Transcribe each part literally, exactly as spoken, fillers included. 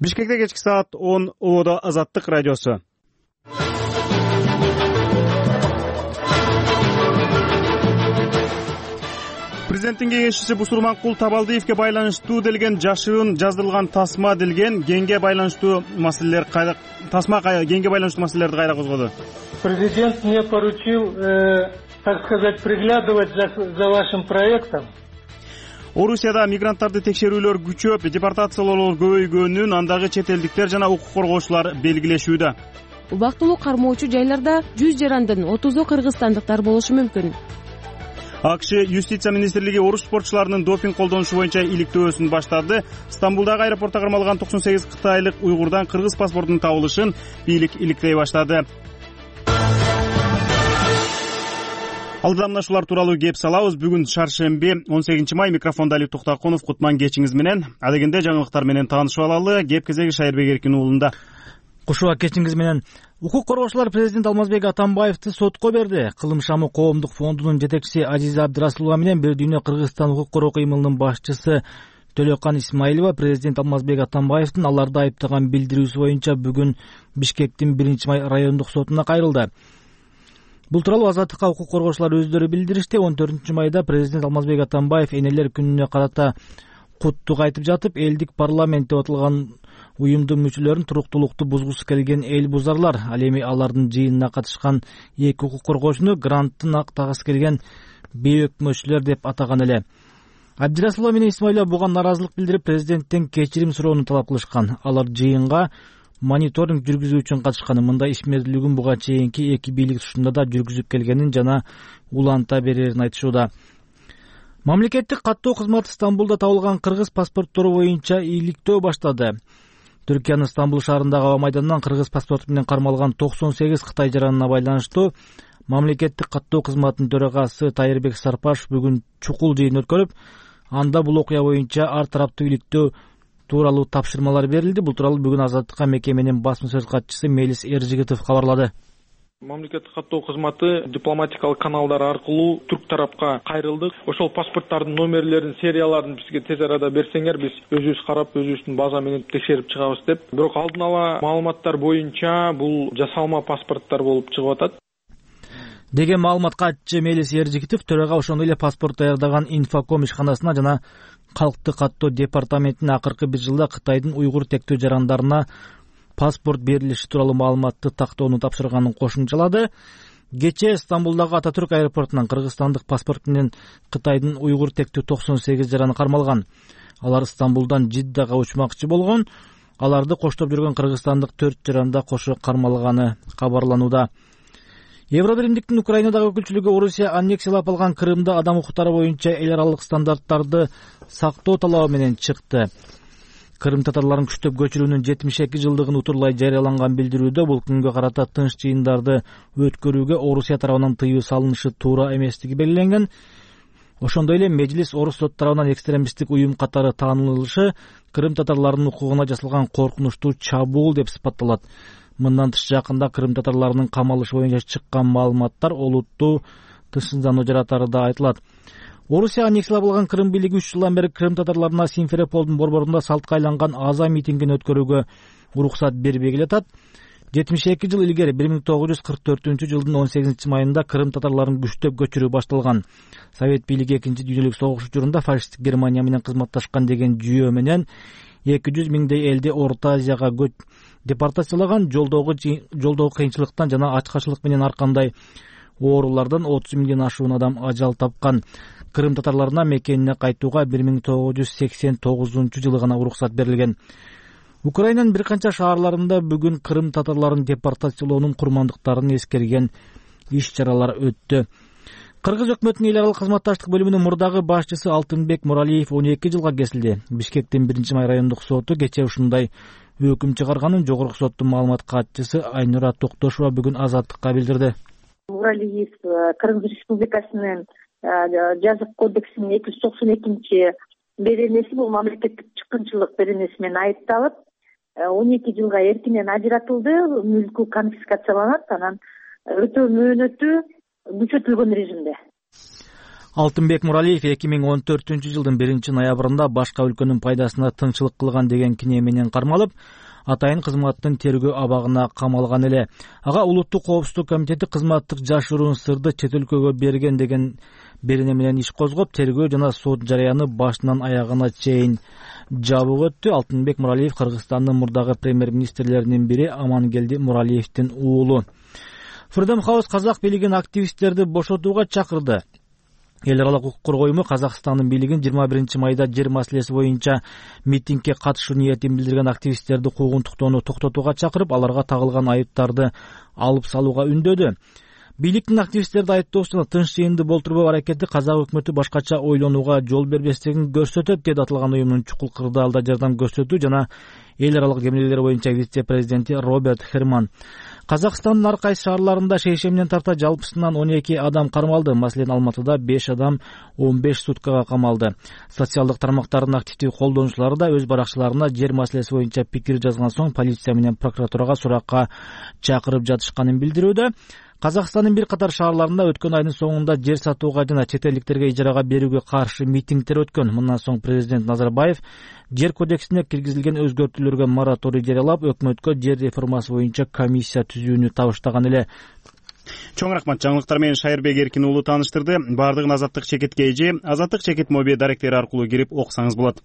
Бишкекте кечки саат он Ободо Азаттык радиосу. Президенттин кеңешчиси Бусурманкул Табалдиевге байланыштуу делген жашыруун жаздырылган тасма делген генге байланыштуу маселелер кайда тасма генге байланыштуу маселелерди кайра козгоду. Президент мне поручил, э, так сказать, приглядывать за, за вашим проектом. Орусияда мигранттарды текшерүүлөр күчөп, депортациялоолор көбөйгөнүн андагы чет элдиктер жана укук коргоочулар белгилешүүдө. Убактылуу кармоочу жайларда жүз жарандын отузу кыргызстандыктар болушу мүмкүн. АКШ юстиция министрлиги орус спортчуларынын допинг колдонушу боюнча иликтөөсүн баштады. Стамбулдагы аэропортто кармалган токсон сегиз кытайлык уйгурдан кыргыз паспортунун табылышын бийлик иликтей баштады. Алдыда мына ушулар тууралуу кеп салабыз. Бүгүн шаршемби он сегизинчи май. Микрофондо Алик Токтакунов. Кутман кечиңиз менен. Адегенде жаңылыктар менен таанышып алалы. Кеп кезеги Шайырбек Эркин уулунда. Кушуа кечиңиз менен. Укук коргоочулар президент Алмазбек Атамбаевди сотко берди. Кылым шамы коомдук фондунун жетекчиси Азиза Абдырасулова менен бир дүйнө Кыргызстан укук коргоо кыймылынын башчысы Төлөкан Исмаилова президент Алмазбек Атамбаевдин аларды айыптаган билдирүүсү боюнча бүгүн Бишкектин биринчи май райондук сотуна кайрылды. Бул тууралуу Азаттыкка укук коргоочулар өздөрү билдиришти. он төртүнчү майда президент Алмазбек Атамбаев энелер күнүнө карата куттук айтып жатып, элдик парламент деп аталган уюмдун мүчөлөрүн туруктуулукту бузгусу келген эл бузарлар, ал эми алардын жыйынына катышкан эки укук коргоочуну гранттын актагысы келген бейөкмөчүлөр деп атаган эле. Абдырасулова менен Исмаилова буга наразылык билдирип, президенттен кечирим суроону талап кылышкан. Алар жыйынга мониторинг жүргүзүү үчүн катышкан. Мындай ишмердүүлүгүн буга чейинки эки бийлик тушунда да жүргүзүп келгенин жана уланта берерин айтышууда. Мамлекеттик каттоо кызматы Стамбулда табылган кыргыз паспорттору боюнча иликтөө баштады. Түркиянын Стамбул шаарындагы аба майданынан кыргыз паспорту менен кармалган токсон сегиз кытай жаранына байланыштуу мамлекеттик каттоо кызматынын төрагасы Тайырбек Сарпашев бүгүн чукул жыйын өткөрүп, анда бул окуя боюнча ар тараптуу иликтөө тууралуу тапшырмалар берилди. Бул тууралуу бүгүн Азаттыкка мекеменин басма сөз катчысы Мелис Эржигитов кабарлады. Мамлекеттик каттоо кызматы дипломатикалык каналдар аркылуу түрк тарапка кайрылдык. Ошол паспорттардын номерлерин, серияларын бизге тез арада берсеңер, биз өзүбүз карап, өзүбүздүн база менен текшерип чыгабыз деп. Бирок алдын ала маалыматтар боюнча бул жасалма паспорттар болуп чыгып атат деген маалымат катчы Мелис Эржигитов төрага ошондой эле паспорт даярдаган Инфоком ишканасына жана Калктык каттоо департаментине акыркы бир жылда Кытайдын уйгур тектөө жарандарына паспорт берилиши тууралуу маалыматты тактоону тапшырганын кошумчалады. Кечээ Стамбулдагы Ататүрк аэропортунан кыргызстандык паспорт менен Кытайдын уйгур тектөө токсон сегиз жараны кармалган. Алар Стамбулдан Жиддага учмакчы болгон. Аларды коштоп жүргөн кыргызстандык төрт жаранда кошо кармалганы кабарланууда. Евробиримдиктин Украинадагы өкүлчүлүгү Орусия аннексиялап алган Крымда адам укуктары боюнча эл аралык стандарттарды сактоо талабы менен чыкты. Крым татарларын күчтөп көчүрүүнүн жетимиш эки жылдыгын утурлай жарыяланган билдирүүдө бул күнгө карата тынч жыйындарды өткөрүүгө Орусия тарабынан тыюу салынышы туура эместиги белгиленген. Ошондой эле Мejlis орус сот тарабынан экстремисттик уюм катары таанылышы Крым татарларынын укугуна жасалган коркунучтуу чабуул деп сыпатталат. Мындан тыш жакында Крым татарларынын камалышы боюнча чыккан маалыматтар олуттуу тынчсыздануу жаратары да айтылат. Орусия аннексиялап алган Крым бийлиги үч жылдан бери Крым татарларына Симферополдун борборунда салтка айланган аза митингин өткөрүүгө уруксат бербей келатат. жетимиш эки жыл илгери бир миң тогуз жүз кырк төртүнчү жылдын он сегизинчи майында Крым татарларын күчтөп көчүрүү башталган. Совет бийлиги экинчи дүйнөлүк согуш учурунда фашисттик Германия менен кызматташкан деген жүйө менен эки жүз миңдей элди Орто Азияга депортациялаган. Жолдогу жолдогу кыйынчылыктан жана ачкачылык менен ар кандай оорулардан отуз миңден ашуун адам ажал тапкан. Крым татарларына мекенине кайтууга бир миң тогуз жүз сексен тогузунчу жылы гана уруксат берилген. Украинанын бир канча шаарларында бүгүн Крым татарларын депортациялоонун курмандыктарын эскерген иш-чаралар өттү. Кыргыз өкмөтүнүн эл аралык кызматташтык бөлүмүнүн мурдагы башчысы Алтынбек Муралиев он эки жылга кесилди. Бишкектин биринчи май райондук соту кечээ ушундай өкүм чыгарганын жогорку соттун маалымат катчысы Айнура Токтошова бүгүн Азаттыкка билдирди. Муралиев Кыргыз Республикасынын жазык кодексинин эки жүз токсон экинчи беренеси, бул мамлекеттик чыккынчылык беренеси менен айыпталып, он эки жылга эркинен ажыратылды, мүлкү конфискацияланат, анан өтөө мөөнөтү күчөтүлгөн режимде. Алтынбек Муралиев эки миң он төртүнчү жылдын биринчи ноябрында башка өлкөнүн пайдасына тыңчылык кылган деген кине менен кармалып, атайын кызматтын тергөө абагына камалган эле. Ага Улуттук коопсуздук комитети кызматтык жашыруун сырды чет өлкөгө берген деген берене менен иш козгоп, тергөө жана сот жарыяны башынан аягына чейин жабып өттү. Алтынбек Муралиев Кыргызстандын мурдагы премьер-министрлеринин бири Амангелди Муралиевдин уулу. Freedom House казак бийлигин активисттерди бошотууга чакырды. Эл аралык укук коргоо уюму Казакстандын бийлигин жыйырма биринчи майда жер маселеси боюнча митингге катышуу ниетин билдирген активисттерди куугунтуктоону токтотууга чакырып, аларга тагылган айыптарды алып салууга үндөдү. Бийликтин активисттерди айыптоосуна тынч жыйынды болтурбоо аракети казак өкмөтү башкача ойлонууга жол бербестигин көрсөтөт, деди аталган уюмдун чукул кырдаалда жардам көрсөтүү жана эл аралык кемелер боюнча вице-президенти Роберт Херман. Казакстандын ар кайсы шаарларында шейшемден тарта жалпысынан он эки адам кармалды. Маселен, Алматыда беш адам он беш суткага камалды. Социалдык тармактардын активдүү колдонуучулары да өз баракчаларына жер маселеси боюнча пикир жазган соң полиция менен прокуратурага суракка чакырып жатышканын билдирүүдө. Казакстандын бир катар шаарларында өткөн айдын соңунда жер сатууга жана чет элдиктерге ижарага берүүгө каршы митингдер өткөн. Мындан соң президент Назарбаев жер кодексине киргизилген өзгөртүүлөргө мораторий жарыялап, өкмөткө жер реформасы боюнча комиссия түзүүнү табыштаган эле. Чоң рахмат. Жаңылыктар менен Шайырбек Эркин уулу тааныштырды. Бардыгын Азаттык чекитке эже, Азаттык чекит моби даректери аркылуу кирип окусаңыз болот.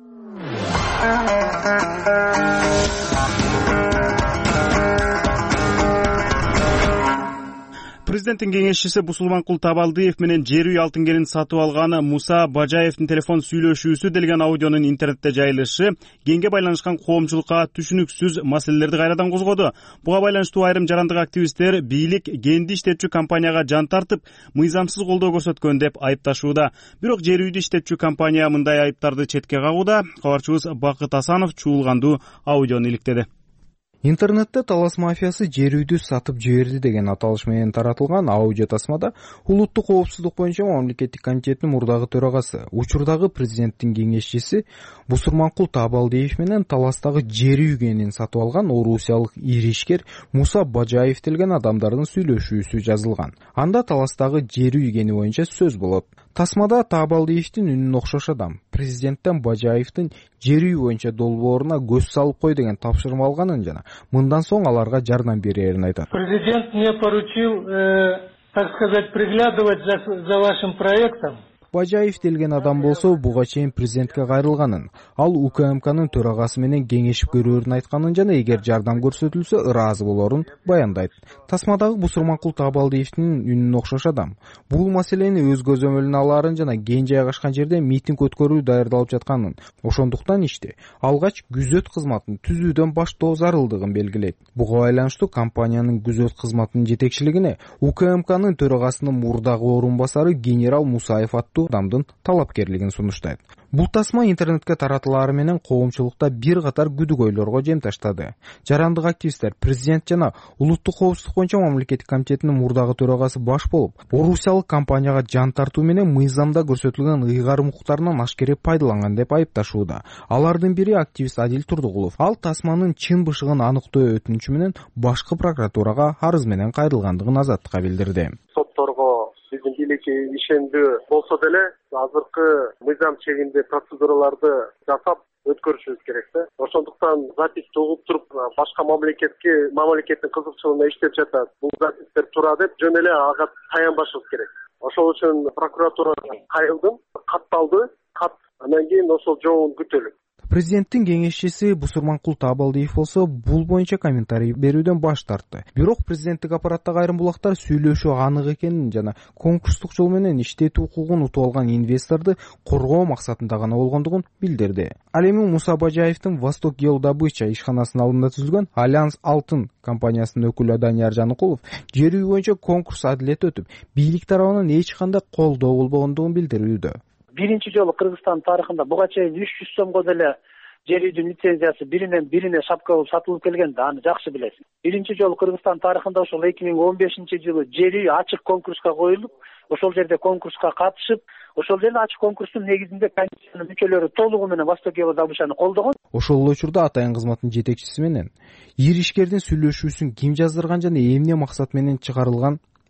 Президенттин кеңешчиси Бусулманкул Табалдиев менен жер үй Алтынгелин сатып алган Муса Бажаевдин телефон сүйлөшүүсү делген аудионун интернетте жайылышы кеңге байланышкан коомчулукка түшүнүксүз маселелерди кайрадан козгоду. Буга байланыштуу айрым жарандык активисттер бийлик кенди иштетчү компанияга жан тартып, мыйзамсыз колдоо көрсөткөн деп айыпташууда. Бирок жер үйдү иштетчү компания мындай айыптарды четке кагууда. Кабарчыбыз Бакыт Асанов чуулгандуу аудиону иликтеди. Интернетте талас мафиясы жер үйдү сатып жиберди деген аталыш менен таратылган аудио тасмада Улуттук коопсуздук боюнча мамлекеттик комитеттин мурдагы төрагасы, учурдагы президенттин кеңешчиси Бусурманкул Табалдиев менен таластагы жер үйгенин сатып алган орусиялык ири ишкер Муса Бажаев делген адамдардын сүйлөшүүсү жазылган. Анда таластагы жер үйгени боюнча сөз болот. Тасмада Табалдиевдин үнүнө окшош адам президенттен Бажаевдин жер үй боюнча долбооруна көз салып кой деген тапшырма алганын жана мындан соң аларга жардам берерин айтат. Президент мне поручил, э, так сказать, приглядывать за, за вашим проектом. Бажаев делген адам болсо буга чейин президентке кайрылганын, ал УКМКнын төрагасы менен кеңешип көрөөрүн айтканын жана эгер жардам көрсөтүлсө ыраазы болорун баяндайт. Тасмадагы Бусурманкул Табалдиевдин үнүнө окшош адам бул маселени өз көзөмөлүнө алаарын жана кең жайгашкан жерде митинг өткөрүү даярдалып жатканын, ошондуктан ишти алгач күзөт кызматын түзүүдөн баштоо зарылдыгын белгилейт. Буга байланыштуу компаниянын күзөт кызматынын жетекчилигине УКМКнын төрагасынын мурдагы орун басары генерал Мусаев аттуу адамдын талапкерлигин сунуштайт. Бул тасма интернетке таратылары менен коомчулукта бир катар күдүгөйлөргө жем таштады. Жарандык активисттер президент жана Улуттук коопсуздук боюнча мамлекеттик комитетинин мурдагы төрагасы баш болуп, орусиялык компанияга жан тартуу менен мыйзамда көрсөтүлгөн ыйгарым укуктарынан ашкере пайдаланган деп айыпташууда. Алардын бири активист Адил Турдугулов. Ал тасманын чын бышыгын аныктоо өтүнүчү менен башкы прокуратурага арыз менен кайрылгандыгын Азаттыкка билдирди. Сотторго биздин бийлик ишендүү болсо деле азыркы мыйзам чегинде процедураларды жасап өткөрүшүбүз керек да. Ошондуктан записти угуп туруп башка мамлекетке мамлекеттин кызыкчылыгына иштеп жатат. Бул запистер туура деп жөн эле ага таянбашыбыз керек. Ошол үчүн прокуратурага кайрылдым, катталды, кат анан кийин ошол жообун күтөлүк. Президенттин кеңешчиси Бусурманкул Табалдиев болсо бул боюнча комментарий берүүдөн баш тартты. Бирок президенттик аппараттагы айрым булактар сүйлөшүү анык экенин жана конкурстук жол менен иштетүү укугун утуп алган инвесторду коргоо максатында гана болгондугун билдирди. Ал эми Муса Бажаевдин Восток Геодобыча ишканасынын алдында түзүлгөн Альянс Алтын компаниясынын өкүлү Данияр Жаныкулов жер үй боюнча конкурс адилет өтүп, бийлик тарабынан эч кандай колдоо болбогондугун билдирүүдө. Биринчи жолу Кыргызстан тарыхында буга чейин үч жүз сомго деле жер үйдүн лицензиясы биринен бирине шапка болуп сатылып келген да, аны жакшы билесиз. Биринчи жолу Кыргызстан тарыхында ошол эки миң он бешинчи жылы жер үй ачык конкурска коюлуп, ошол жерде конкурска катышып, ошол жерде ачык конкурстун негизинде комиссиянын мүчөлөрү толугу менен Восток Геодобычаны колдогон. Ошол эле учурда атайын кызматтын жетекчиси менен ири ишкердин сүйлөшүүсүн ким жаздырган жана эмне максат менен чыгарылган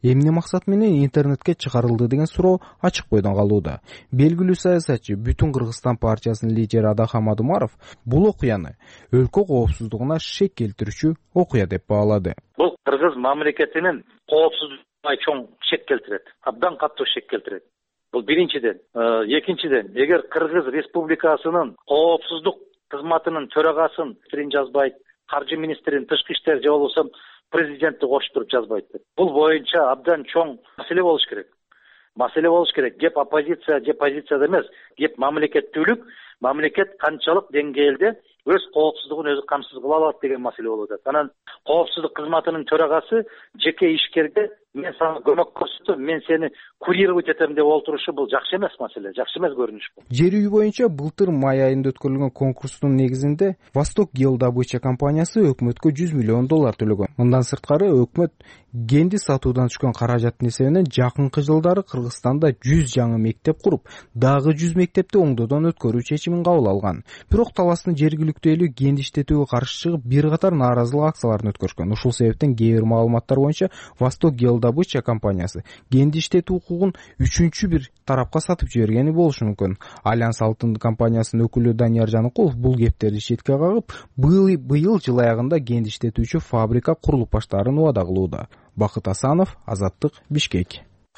Эмне максат менен интернетке чыгарылды деген суроо ачык бойдон калууда. Белгилүү саясатчы Бүтүн Кыргызстан партиясынын лидери Адахам Адумаров бул окуяны өлкө коопсуздугуна шек келтирүүчү окуя деп баалады. Бул кыргыз мамлекетинин коопсуздугуна чоң шек келтирет, абдан катуу шек келтирет. Бул биринчиден. Экинчиден, эгер Кыргыз Республикасынын коопсуздук кызматынын төрагасын жазбайт, каржы министрин, тышкы иштер же болбосо президентти коштуруп жазбайт деп. Бул боюнча абдан чоң маселе болуш керек. Маселе болуш керек. Кеп оппозиция же позицияда эмес, кеп мамлекеттүүлүк, мамлекет канчалык деңгээлде өз коопсуздугун өзү камсыз кыла алат деген маселе болуп атат. Анан коопсуздук кызматынын төрагасы жеке ишкерге мен сага көмөк көрсөтөм, мен сени курировать этем деп олтурушу бул жакшы эмес маселе, жакшы эмес көрүнүш бул. Жер үй боюнча былтыр май айында өткөрүлгөн конкурстун негизинде Восток Геодобыча компаниясы өкмөткө жүз миллион доллар төлөгөн. Мындан сырткары өкмөт генди сатуудан түшкөн каражаттын эсебинен жакынкы жылдары Кыргызстанда жүз жаңы мектеп куруп, дагы жүз мектепти оңдодон өткөрүү чечимин кабыл алган. Бирок таластын жергиликтүү элүү генди иштетүүгө каршы чыгып, бир катар нааразылык акцияларын өткөрүшкөн. Ушул себептен кээ бир маалыматтар боюнча Восток Геодобыча компаниясы генди иштетүү укугун үчүнчү бир тарапка сатып жибергени болушу мүмкүн. Альянс Алтын компаниясынын өкүлү Данияр Жаныкулов бул кептерди четке кагып, быйыл быйыл жыл аягында генди иштетүүчү фабрика курулуп баштаарын убада кылууда. Бакыт Асанов, Азаттык, Бишкек.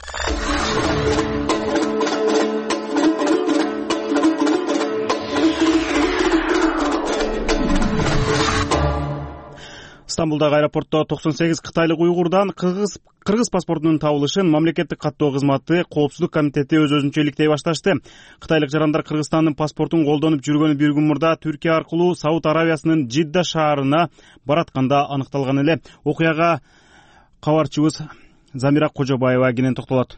Стамбулдагы аэропортто токсон сегиз кытайлык уйгурдан кыргыз кыргыз паспортунун табылышын мамлекеттик каттоо кызматы коопсуздук комитети өз өзүнчө иликтей башташты. Кытайлык жарандар Кыргызстандын паспортун колдонуп жүргөнү бир күн мурда Түркия аркылуу Сауд Аравиясынын Жидда шаарына баратканда аныкталган эле. Окуяга кабарчыбыз Замира Кожобаева кенен токтолот.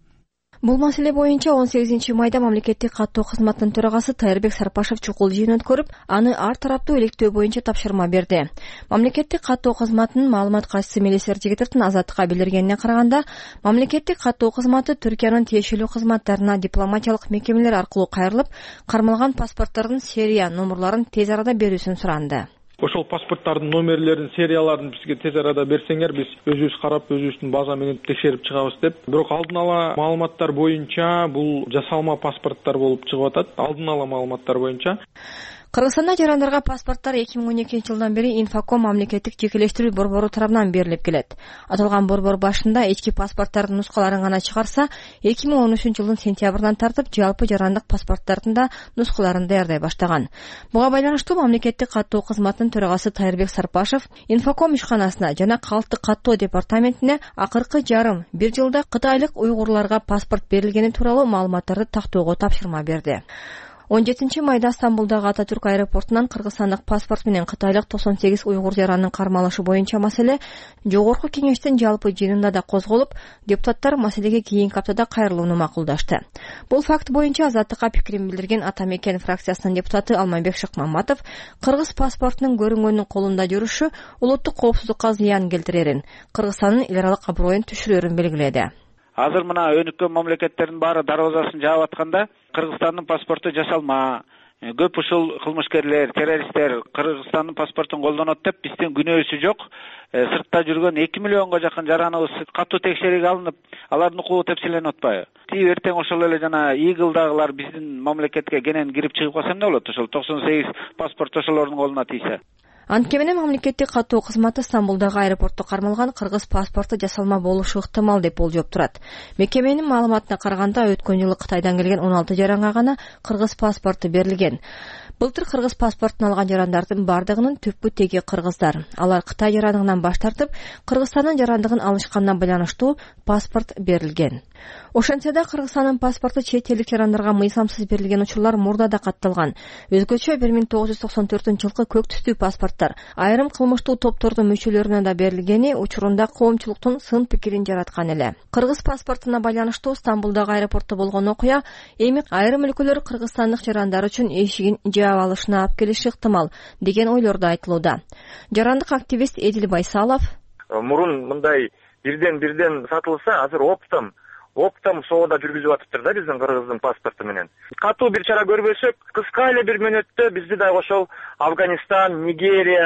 Бул маселе боюнча он сегизинчи майда мамлекеттик каттоо кызматынын төрагасы Тайырбек Сарпашев чукул жыйын өткөрүп, аны ар тараптуу иликтөө боюнча тапшырма берди. Мамлекеттик каттоо кызматынын маалымат катчысы Мелис Эржигитовдун Азаттыкка билдиргенине караганда, мамлекеттик каттоо кызматы Түркиянын тиешелүү кызматтарына дипломатиялык мекемелер аркылуу кайрылып, кармалган паспорттордун серия номерларын тез арада берүүсүн суранды. Ошол паспорттардын номерлерин, серияларын бизге тез арада берсеңер, биз өзүбүз карап, өзүбүздүн база менен текшерип чыгабыз деп. Бирок алдын ала маалыматтар боюнча бул жасалма паспорттор болуп чыгып атат. Алдын ала маалыматтар боюнча Кыргызстанда жарандарга паспорттор эки миң он экинчи жылдан бери Инфоком мамлекеттик жекелештирүү борбору тарабынан берилип келет. Аталган борбор башында ички паспорттардын нускаларын гана чыгарса, эки миң он үчүнчү жылдын сентябрынан тартып жалпы жарандык паспорттардын да нускаларын даярдай баштаган. Буга байланыштуу мамлекеттик каттоо кызматынын төрагасы Тайырбек Сарпашев Инфоком ишканасына жана калктык каттоо департаментине акыркы жарым бир жылда кытайлык уйгурларга паспорт берилгени тууралуу маалыматтарды тактоого тапшырма берди. он жетинчи майда Стамбулдагы Ататүрк аэропортунан кыргызстандык паспорт менен кытайлык токсон сегиз уйгур жаранын кармалышы боюнча маселе жогорку кеңештин жалпы жыйынында да козголуп, депутаттар маселеге кийинки аптада кайрылууну макулдашты. Бул факт боюнча Азаттыкка пикирин билдирген Ата Мекен фракциясынын депутаты Алмайбек Шыкмаматов кыргыз паспортунун көрүнгөндүн колунда жүрүшү улуттук коопсуздукка зыян келтирерин, Кыргызстандын эл аралык аброюн түшүрөрүн белгиледи. Азыр мына өнүккөн мамлекеттердин баары дарбазасын жаап атканда, Кыргызстандын паспорту жасалма, көп ушул кылмышкерлер, террористтер Кыргызстандын паспортун колдонот деп биздин күнөөсү жок. Сыртта жүргөн эки миллионго жакын жараныбыз катуу текшерүүгө алынып, алардын укугу тепселенип атпайбы? Тиги эртең ошол эле жана Игылдагылар биздин мамлекетке кенен кирип чыгып калса эмне болот? Ошол токсон сегиз паспорт ошолордун колуна тийсе. Анткени мамлекеттик каттоо кызматы Стамбулдагы аэропортто кармалган кыргыз паспорту жасалма болушу ыктымал деп болжоп турат. Мекеменин маалыматына караганда, өткөн жылы Кытайдан келген он алты жаранга гана кыргыз паспорту берилген. Былтыр кыргыз паспортун алган жарандардын бардыгынын түпкү теги кыргыздар. Алар Кытай жарандыгынан баш тартып, Кыргызстандын жарандыгын алышкандан байланыштуу паспорт берилген. Ошентсе да Кыргызстандын паспорту чет элдик жарандарга мыйзамсыз берилген учурлар мурда да катталган. Өзгөчө бир миң тогуз жүз токсон төртүнчү жылкы көк түстүү паспорттор айрым кылмыштуу топтордун мүчөлөрүнө да берилгени учурунда коомчулуктун сын пикирин жараткан эле. Кыргыз паспортуна байланыштуу Стамбулдагы аэропортто болгон окуя эми айрым өлкөлөр кыргызстандык жарандар үчүн эшигин жаап алышына алып келиши ыктымал деген ойлорду айтылууда. Жарандык активист Эдил Байсалов: Мурун мындай бирден бирден сатылса, азыр оптом оптом соода жүргүзүп атыптыр да биздин кыргыздын паспорту менен. Катуу бир чара көрбөсөк, кыска эле бир мөөнөттө бизди да ошол Афганистан, Нигерия,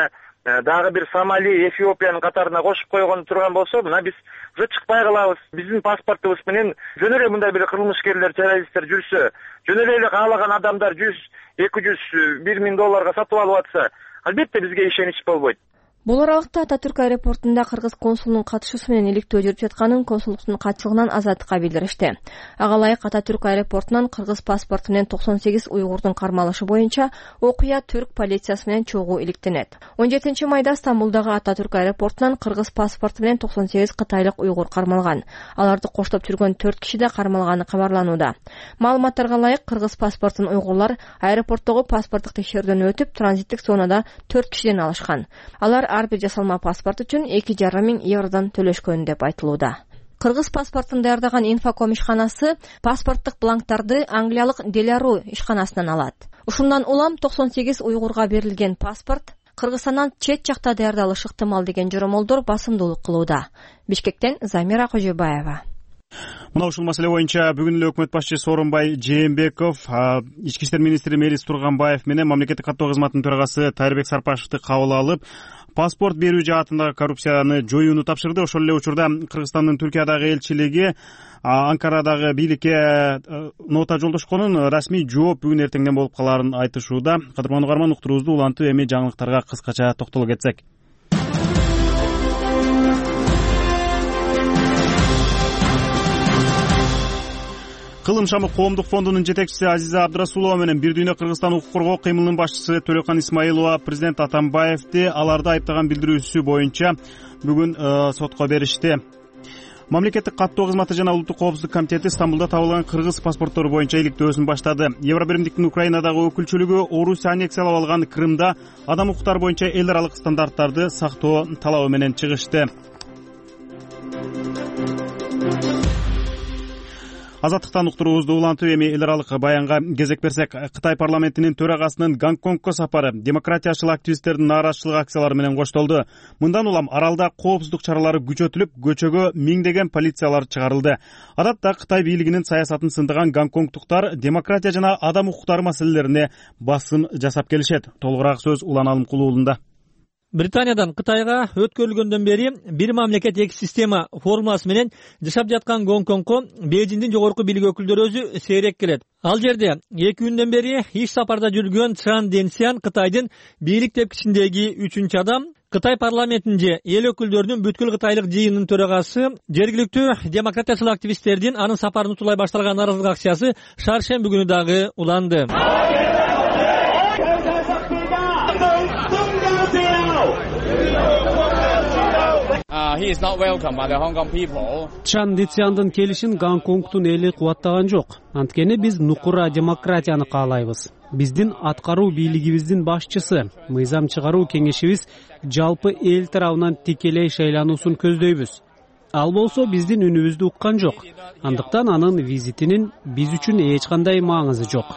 дагы бир Сомали, Эфиопиянын катарына кошуп койгон турган болсо, мына биз уже чыкпай калабыз. Биздин паспортубуз менен жөн эле мындай бир кылмышкерлер, террористтер жүрсө, жөн эле каалаган адамдар жүз, эки жүз, бир миң долларга сатып алып атса, албетте бизге ишенич болбойт. Бул аралыкта Ата Түрк аэропортунда кыргыз консулунун катышуусу менен иликтөө жүрүп жатканын консулдуктун катчылыгынан Азаттыкка билдиришти. Ага ылайык Ата Түрк аэропортунан кыргыз паспорту менен токсон сегиз уйгурдун кармалышы боюнча окуя түрк полициясы менен чогуу иликтенет. он жетинчи майда Стамбулдагы Ата Түрк аэропортунан кыргыз паспорту менен токсон сегиз кытайлык уйгур кармалган. Аларды коштоп жүргөн төрт киши да кармалганы кабарланууда. Маалыматтарга ылайык кыргыз паспортун уйгурлар аэропорттогу паспорттук текшерүүдөн өтүп, транзиттик зонада төрт кишиден алышкан. Алар ар бир жасалма паспорт үчүн эки жарым миң евродон төлөшкөн деп айтылууда. Кыргыз паспортун даярдаган Инфоком ишканасы паспорттук бланктарды англиялык Деляру ишканасынан алат. Ушундан улам токсон сегиз уйгурга берилген паспорт Кыргызстандан чет жакта даярдалышы ыктымал деген жоромолдор басымдуулук кылууда. Бишкектен Замира Кожобаева. Мына ушул маселе боюнча бүгүн эле өкмөт башчысы Сооронбай Жээнбеков, ички иштер министри Мелис Турганбаев менен мамлекеттик каттоо кызматынын төрагасы Тайырбек Сарпашевди кабыл алып, паспорт берүү жаатындагы коррупцияны жоюуну тапшырды. Ошол эле учурда Кыргызстандын Түркиядагы элчилиги Анкарадагы бийликке нота жолдошконун расмий жооп бүгүн эртеңден болуп калаарын айтышууда. Кадырман угарман, уктуруубузду улантып эми жаңылыктарга кыскача токтоло кетсек. Кылым шамы коомдук фондунун жетекчиси Азиза Абдрасулова менен Бир дүйнө Кыргызстан укук коргоо кыймылынын башчысы Төлөкан Исмаилова президент Атамбаевди аларды айыптаган билдирүүсү боюнча бүгүн сотко беришти. Мамлекеттик каттоо кызматы жана улуттук коопсуздук комитети Стамбулда табылган кыргыз паспорттору боюнча иликтөөсүн баштады. Евробиримдиктин Украинадагы өкүлчүлүгү Орусия аннексиялап алган Крымда адам укуктары боюнча эл аралык стандарттарды сактоо талабы менен чыгышты. Азаттыктан уктуруубузду улантып эми эл аралык баянга кезек берсек, Кытай парламентинин төрагасынын Гонконгко сапары демократиячыл активисттердин нааразычылык акциялары менен коштолду. Мындан улам аралда коопсуздук чаралары күчөтүлүп, көчөгө миңдеген полициялар чыгарылды. Адатта Кытай бийлигинин саясатын сындаган гонконгтуктар демократия жана адам укуктары маселелерине басым жасап келишет. Толугураак сөз Улан Алымкулу уулунда. Британиядан Кытайга өткөрүлгөндөн бери бир мамлекет эки система формуласы менен жашап жаткан Гонконгко Бейжиңдин жогорку бийлик өкүлдөрү өзү сейрек келет. Ал жерде эки күндөн бери иш сапарда жүргөн Чан Денсян Кытайдын бийлик тепкичиндеги үчүнчү адам, Кытай парламентинде эл өкүлдөрүнүн бүткүл кытайлык жыйынынын төрагасы, жергиликтүү демократиячыл активисттердин анын сапарын утулай башталган нааразылык акциясы шаршемби күнү дагы уланды. Чан Денсяндын келишин Гонконгдун эли кубаттаган жок. Анткени биз нукура демократияны каалайбыз. Биздин аткаруу бийлигибиздин башчысы, мыйзам чыгаруу кеңешибиз жалпы эл тарабынан тикелей шайлануусун көздөйбүз. Ал болсо биздин үнүбүздү уккан жок. Андыктан анын визитинин биз үчүн эч кандай маңызы жок.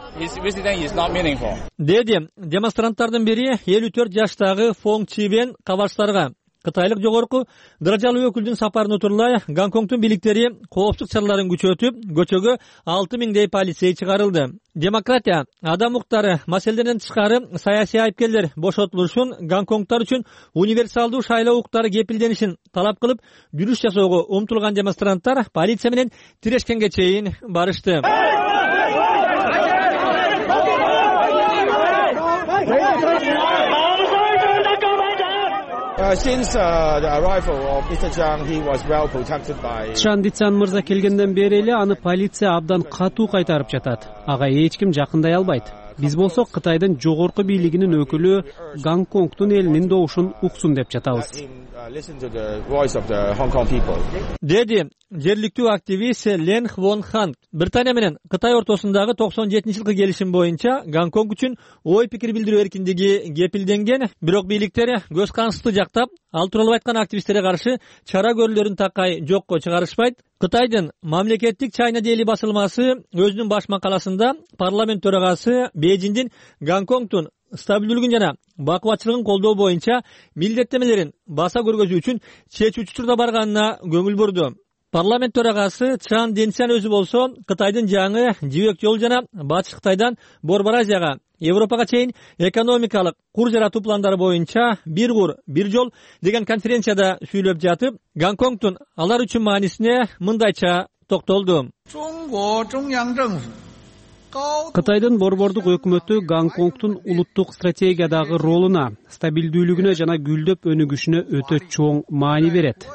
Деди демонстранттардын бири элүү төрт жаштагы Фонг Чивен кабарчтарга Кытайлык жогорку даражалуу өкүлдүн сапарын утурлай Гонконгдун бийликтери коопсуздук чараларын күчөтүп, көчөгө алты миңдей полицей чыгарылды. Демократия, адам укуктары маселелеринен тышкары саясий айыпкерлер бошотулушун, Гонконгтар үчүн универсалдуу шайлоо укуктары кепилденишин талап кылып, жүрүш жасоого умтулган демонстранттар полиция менен тирешкенге чейин барышты. Чан Денсян мырза келгенден бери эле аны полиция абдан катуу кайтарып жатат. Ага эч ким жакындай албайт. Биз болсок Кытайдын жогорку бийлигинин өкүлү Гонконгдун элинин добушун уксун деп жатабыз. Деди жергиликтүү активист Лен Хвон Хан. Британия менен Кытай ортосундагы токсон жетинчи жылкы келишим боюнча Гонконг үчүн ой пикир билдирүү эркиндиги кепилденген, бирок бийликтер көз камсызды жактап, ал тууралуу айткан активисттерге каршы чара көрүүлөрүн такай жокко чыгарышпайт. Кытайдын мамлекеттик Чайна Дейли басылмасы өзүнүн баш макаласында парламент төрагасы Бейжиңдин Гонконгдун стабилдүүлүгүн жана бакубатчылыгын колдоо боюнча милдеттемелерин баса көргөзүү үчүн чечүүчү турда барганына көңүл бурду. Парламент төрагасы Чан Денсян өзү болсо Кытайдын жаңы жибек жол жана Батыш Кытайдан Борбор Азияга, Европага чейин экономикалык кур жаратуу пландары боюнча бир кур, бир жол деген конференцияда сүйлөп жатып, Гонконгдун алар үчүн маанисине мындайча токтолду. Кытайдын борбордук өкмөтү Гонконгдун улуттук стратегиядагы ролуна, стабилдүүлүгүнө жана гүлдөп өнүгүшүнө өтө чоң маани берет.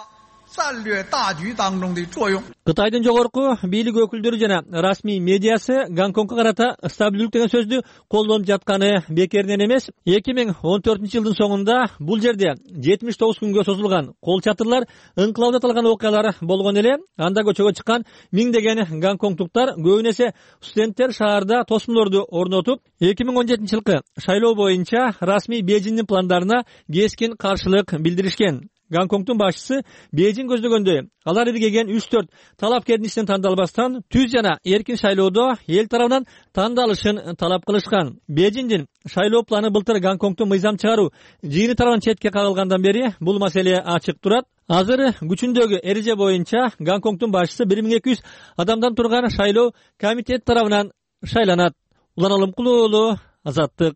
Кытайдын жогорку бийлик өкүлдөрү жана расмий медиасы Гонконгко карата стабилдүүлүк деген сөздү колдонуп жатканы бекеринен эмес. эки миң он төртүнчү жылдын соңунда бул жерде жетимиш тогуз күнгө созулган кол чатырлар ыңкылап аталган окуялар болгон эле. Анда көчөгө чыккан миңдеген гонконгтуктар көбүн эсе студенттер шаарда тосмолорду орнотуп, эки миң он жетинчи жылкы шайлоо боюнча расмий Бейжиңдин пландарына кескин каршылык билдиришкен. Гонконгдун башчысы Бейжиң көздөгөндөй, алар иргеген үч төрт талапкердин ичинен тандалбастан түз жана эркин шайлоодо эл тарабынан тандалышын талап кылышкан. Бейжиңдин шайлоо планы былтыр Гонконгдун мыйзам чыгаруу жыйыны тарабынан четке кагылгандан бери бул маселе ачык турат. Азыр күчүндөгү эреже боюнча Гонконгдун башчысы бир миң эки жүз адамдан турган шайлоо комитет тарабынан шайланат. Улан Алымкулуу уулу, Азаттык.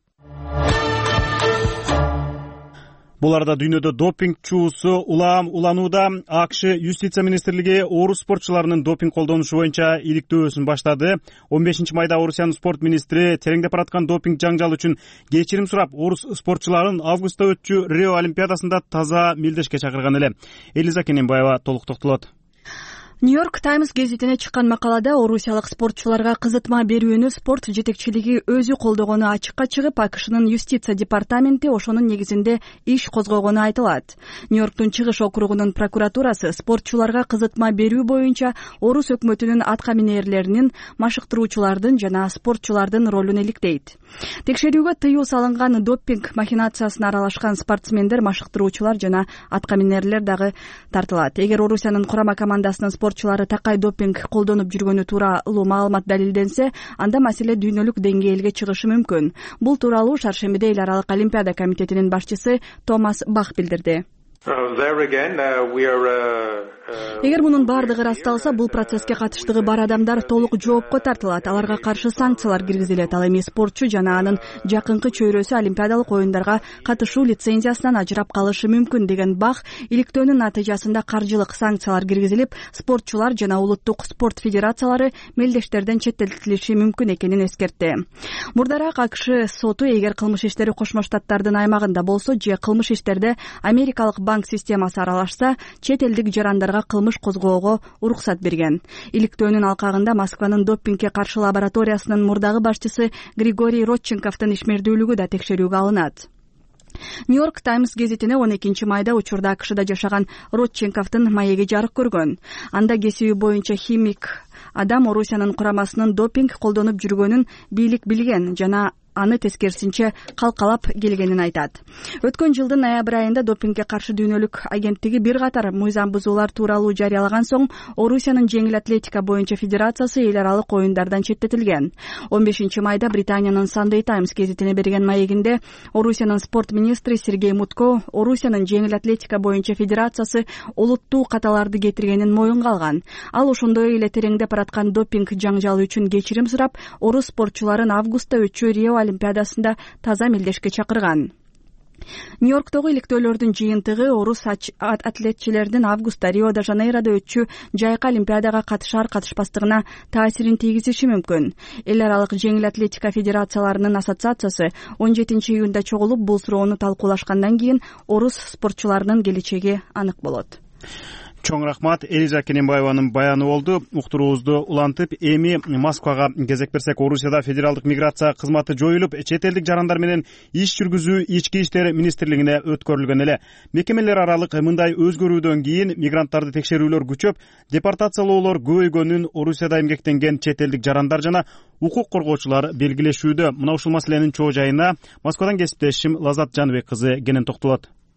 Бул арада дүйнөдө допинг чуусу улам уланууда. АКШ юстиция министрлиги орус спортчуларынын допинг колдонушу боюнча иликтөөсүн баштады. он бешинчи майда Орусиянын спорт министри тереңдеп бараткан допинг жаңжалы үчүн кечирим сурап, орус спортчуларын августта өтчү Рио олимпиадасында таза мелдешке чакырган эле. Элиза Кененбаева толук токтолот. Нью-Йорк Таймс гезитине чыккан макалада орусиялык спортчуларга кызытма берүүнү спорт жетекчилиги өзү колдогону ачыкка чыгып, АКШнын юстиция департаменти ошонун негизинде иш козгогону айтылат. Нью-Йорктун чыгыш округунун прокуратурасы спортчуларга кызытма берүү боюнча орус өкмөтүнүн аткаминерлеринин, машыктыруучулардын жана спортчулардын ролун иликтейт. Текшерүүгө тыюу салынган допинг махинациясына аралашкан спортсмендер, машыктыруучулар жана аткаминерлер дагы тартылат. Эгер Орусиянын курама командасынын спортчулары такай допинг колдонуп жүргөнү тууралуу маалымат далилденсе, анда маселе дүйнөлүк деңгээлге чыгышы мүмкүн. Бул тууралуу Шаршембиде эл аралык олимпиада комитетинин башчысы Томас Бах билдирди. Эгер мунун баардыгы ырасталса, бул процесске катыштыгы бар адамдар толук жоопко тартылат, аларга каршы санкциялар киргизилет. Ал эми спортчу жана анын жакынкы чөйрөсү олимпиадалык оюндарга катышуу лицензиясынан ажырап калышы мүмкүн деген Бах иликтөөнүн натыйжасында каржылык санкциялар киргизилип, спортчулар жана улуттук спорт федерациялары мелдештерден четтетилиши мүмкүн экенин эскертти. Мурдараак АКШ соту эгер кылмыш иштери Кошмо Штаттардын аймагында болсо же кылмыш иштерде Америкалык банк системасы аралашса, чет элдик жарандарга кылмыш козгоого уруксат берген. Иликтөөнүн алкагында Москванын допингге каршы лабораториясынын мурдагы башчысы Григорий Родченковдун ишмердүүлүгү да текшерүүгө алынат. Нью-Йорк Таймс гезитине он экинчи майда учурда АКШда жашаган Родченковдун маеги жарык көргөн. Анда кесиби боюнча химик адам Орусиянын курамасынын допинг колдонуп жүргөнүн бийлик билген жана аны тескерисинче калкалап келгенин айтат. Өткөн жылдын ноябрь айында допингге каршы дүйнөлүк агенттиги бир катар мыйзам бузуулар тууралуу жарыялаган соң Орусиянын жеңил атлетика боюнча федерациясы эл аралык оюндардан четтетилген. он бешинчи майда Британиянын Sunday Times гезитине берген маегинде Орусиянын спорт министри Сергей Мутко Орусиянын жеңил атлетика боюнча федерациясы олуттуу каталарды кетиргенин моюнга алган. Ал ошондой эле тереңдеп бараткан допинг жаңжалы үчүн кечирим сурап, орус спортчуларын августта өтчү Рио олимпиадасында таза мелдешке чакырган. Нью-Йорктогу иликтөөлөрдүн жыйынтыгы орус атлетчилердин августта Рио-де Жанейродо өтчү жайкы олимпиадага катышар катышпастыгына таасирин тийгизиши мүмкүн. Эл аралык жеңил атлетика федерацияларынын ассоциациясы он жетинчи июнда чогулуп бул суроону талкуулашкандан кийин орус спортчуларынын келечеги анык болот. Чоң рахмат. Элиза Кененбаеванын баяны болду. Уктуруубузду улантып, эми Москвага кезек берсек, Орусияда федералдык миграция кызматы жоюлуп, чет элдик жарандар менен иш жүргүзүү ички иштер министрлигине өткөрүлгөн эле. Мекемелер аралык мындай өзгөрүүдөн кийин мигранттарды текшерүүлөр күчөп, депортациялоолор көбөйгөнүн Орусияда эмгектенген чет элдик жарандар жана укук коргоочулар белгилешүүдө. Мына ушул маселенин чоо жайына Москвадан кесиптешим Лазат Жаныбек кызы кенен токтолот.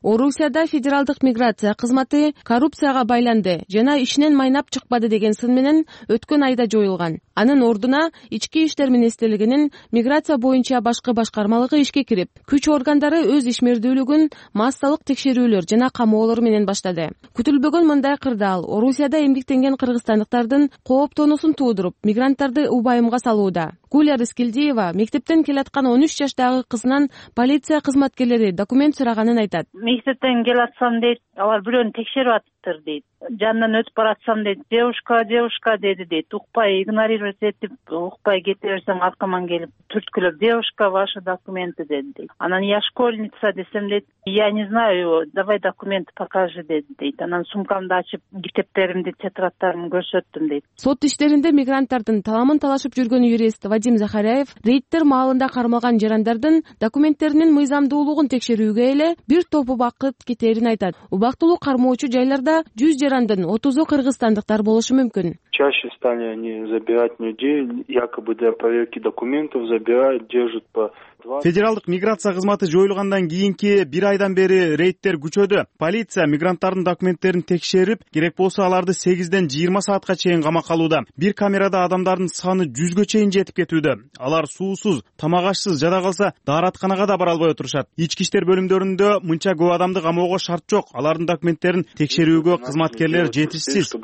Орусияда федералдык миграция кызматы коррупцияга байланды жана ишинен майнап чыкпады деген сын менен өткөн айда жоюлган. Анын ордуна ички иштер министрлигинин миграция боюнча башкы башкармалыгы ишке кирип, күч органдары өз ишмердүүлүгүн массалык текшерүүлөр жана камоолор менен баштады. Күтүлбөгөн мындай кырдаал Орусияда эмгектенген кыргызстандыктардын кооптонуусун туудуруп, мигранттарды убайымга салууда. Гуля Рыскелдиева мектептен келаткан он үч жаштагы кызынан полиция кызматкерлери документ сураганын айтат. Мектептен келатсам дейт, алар бирөөнү текшерип атыптыр дейт. Жанынан өтүп баратсам дейт, девушка, девушка деди дейт. Укпай игнорировать этип, укпай кете берсем аркаман келип түрткүлөп, девушка, ваши документы деди дейт. Анан я школьница десем дейт, я не знаю, давай документы покажи деди дейт. Анан сумкамды ачып, китептеримди, тетрадтарымды көрсөттүм дейт. Сот иштеринде мигранттардын таламын талашып жүргөн юрист Вадим Захаряев рейдтер маалында кармалган жарандардын документтеринин мыйзамдуулугун текшерүүгө эле бир топ убакыт кетерин айтат. Убактылуу кармоочу жайларда жүз жарандын отузу кыргызстандыктар болушу мүмкүн. Чаще стали они забирать людей, якобы для проверки документов забирают, держат по Федералдык миграция кызматы жоюлгандан кийинки бир айдан бери рейдтер күчөдү. Полиция мигранттардын документтерин текшерип, керек болсо аларды сегизден жыйырма саатка чейин камакка алууда. Бир камерада адамдардын саны жүзгө чейин жетип кетүүдө. Алар суусуз, тамак ашсыз жада калса дааратканага да бара албай отурушат. Ички иштер бөлүмдөрүндө мынча көп адамды камоого шарт жок. Алардын документтерин текшерүүгө кызматкерлер жетишсиз.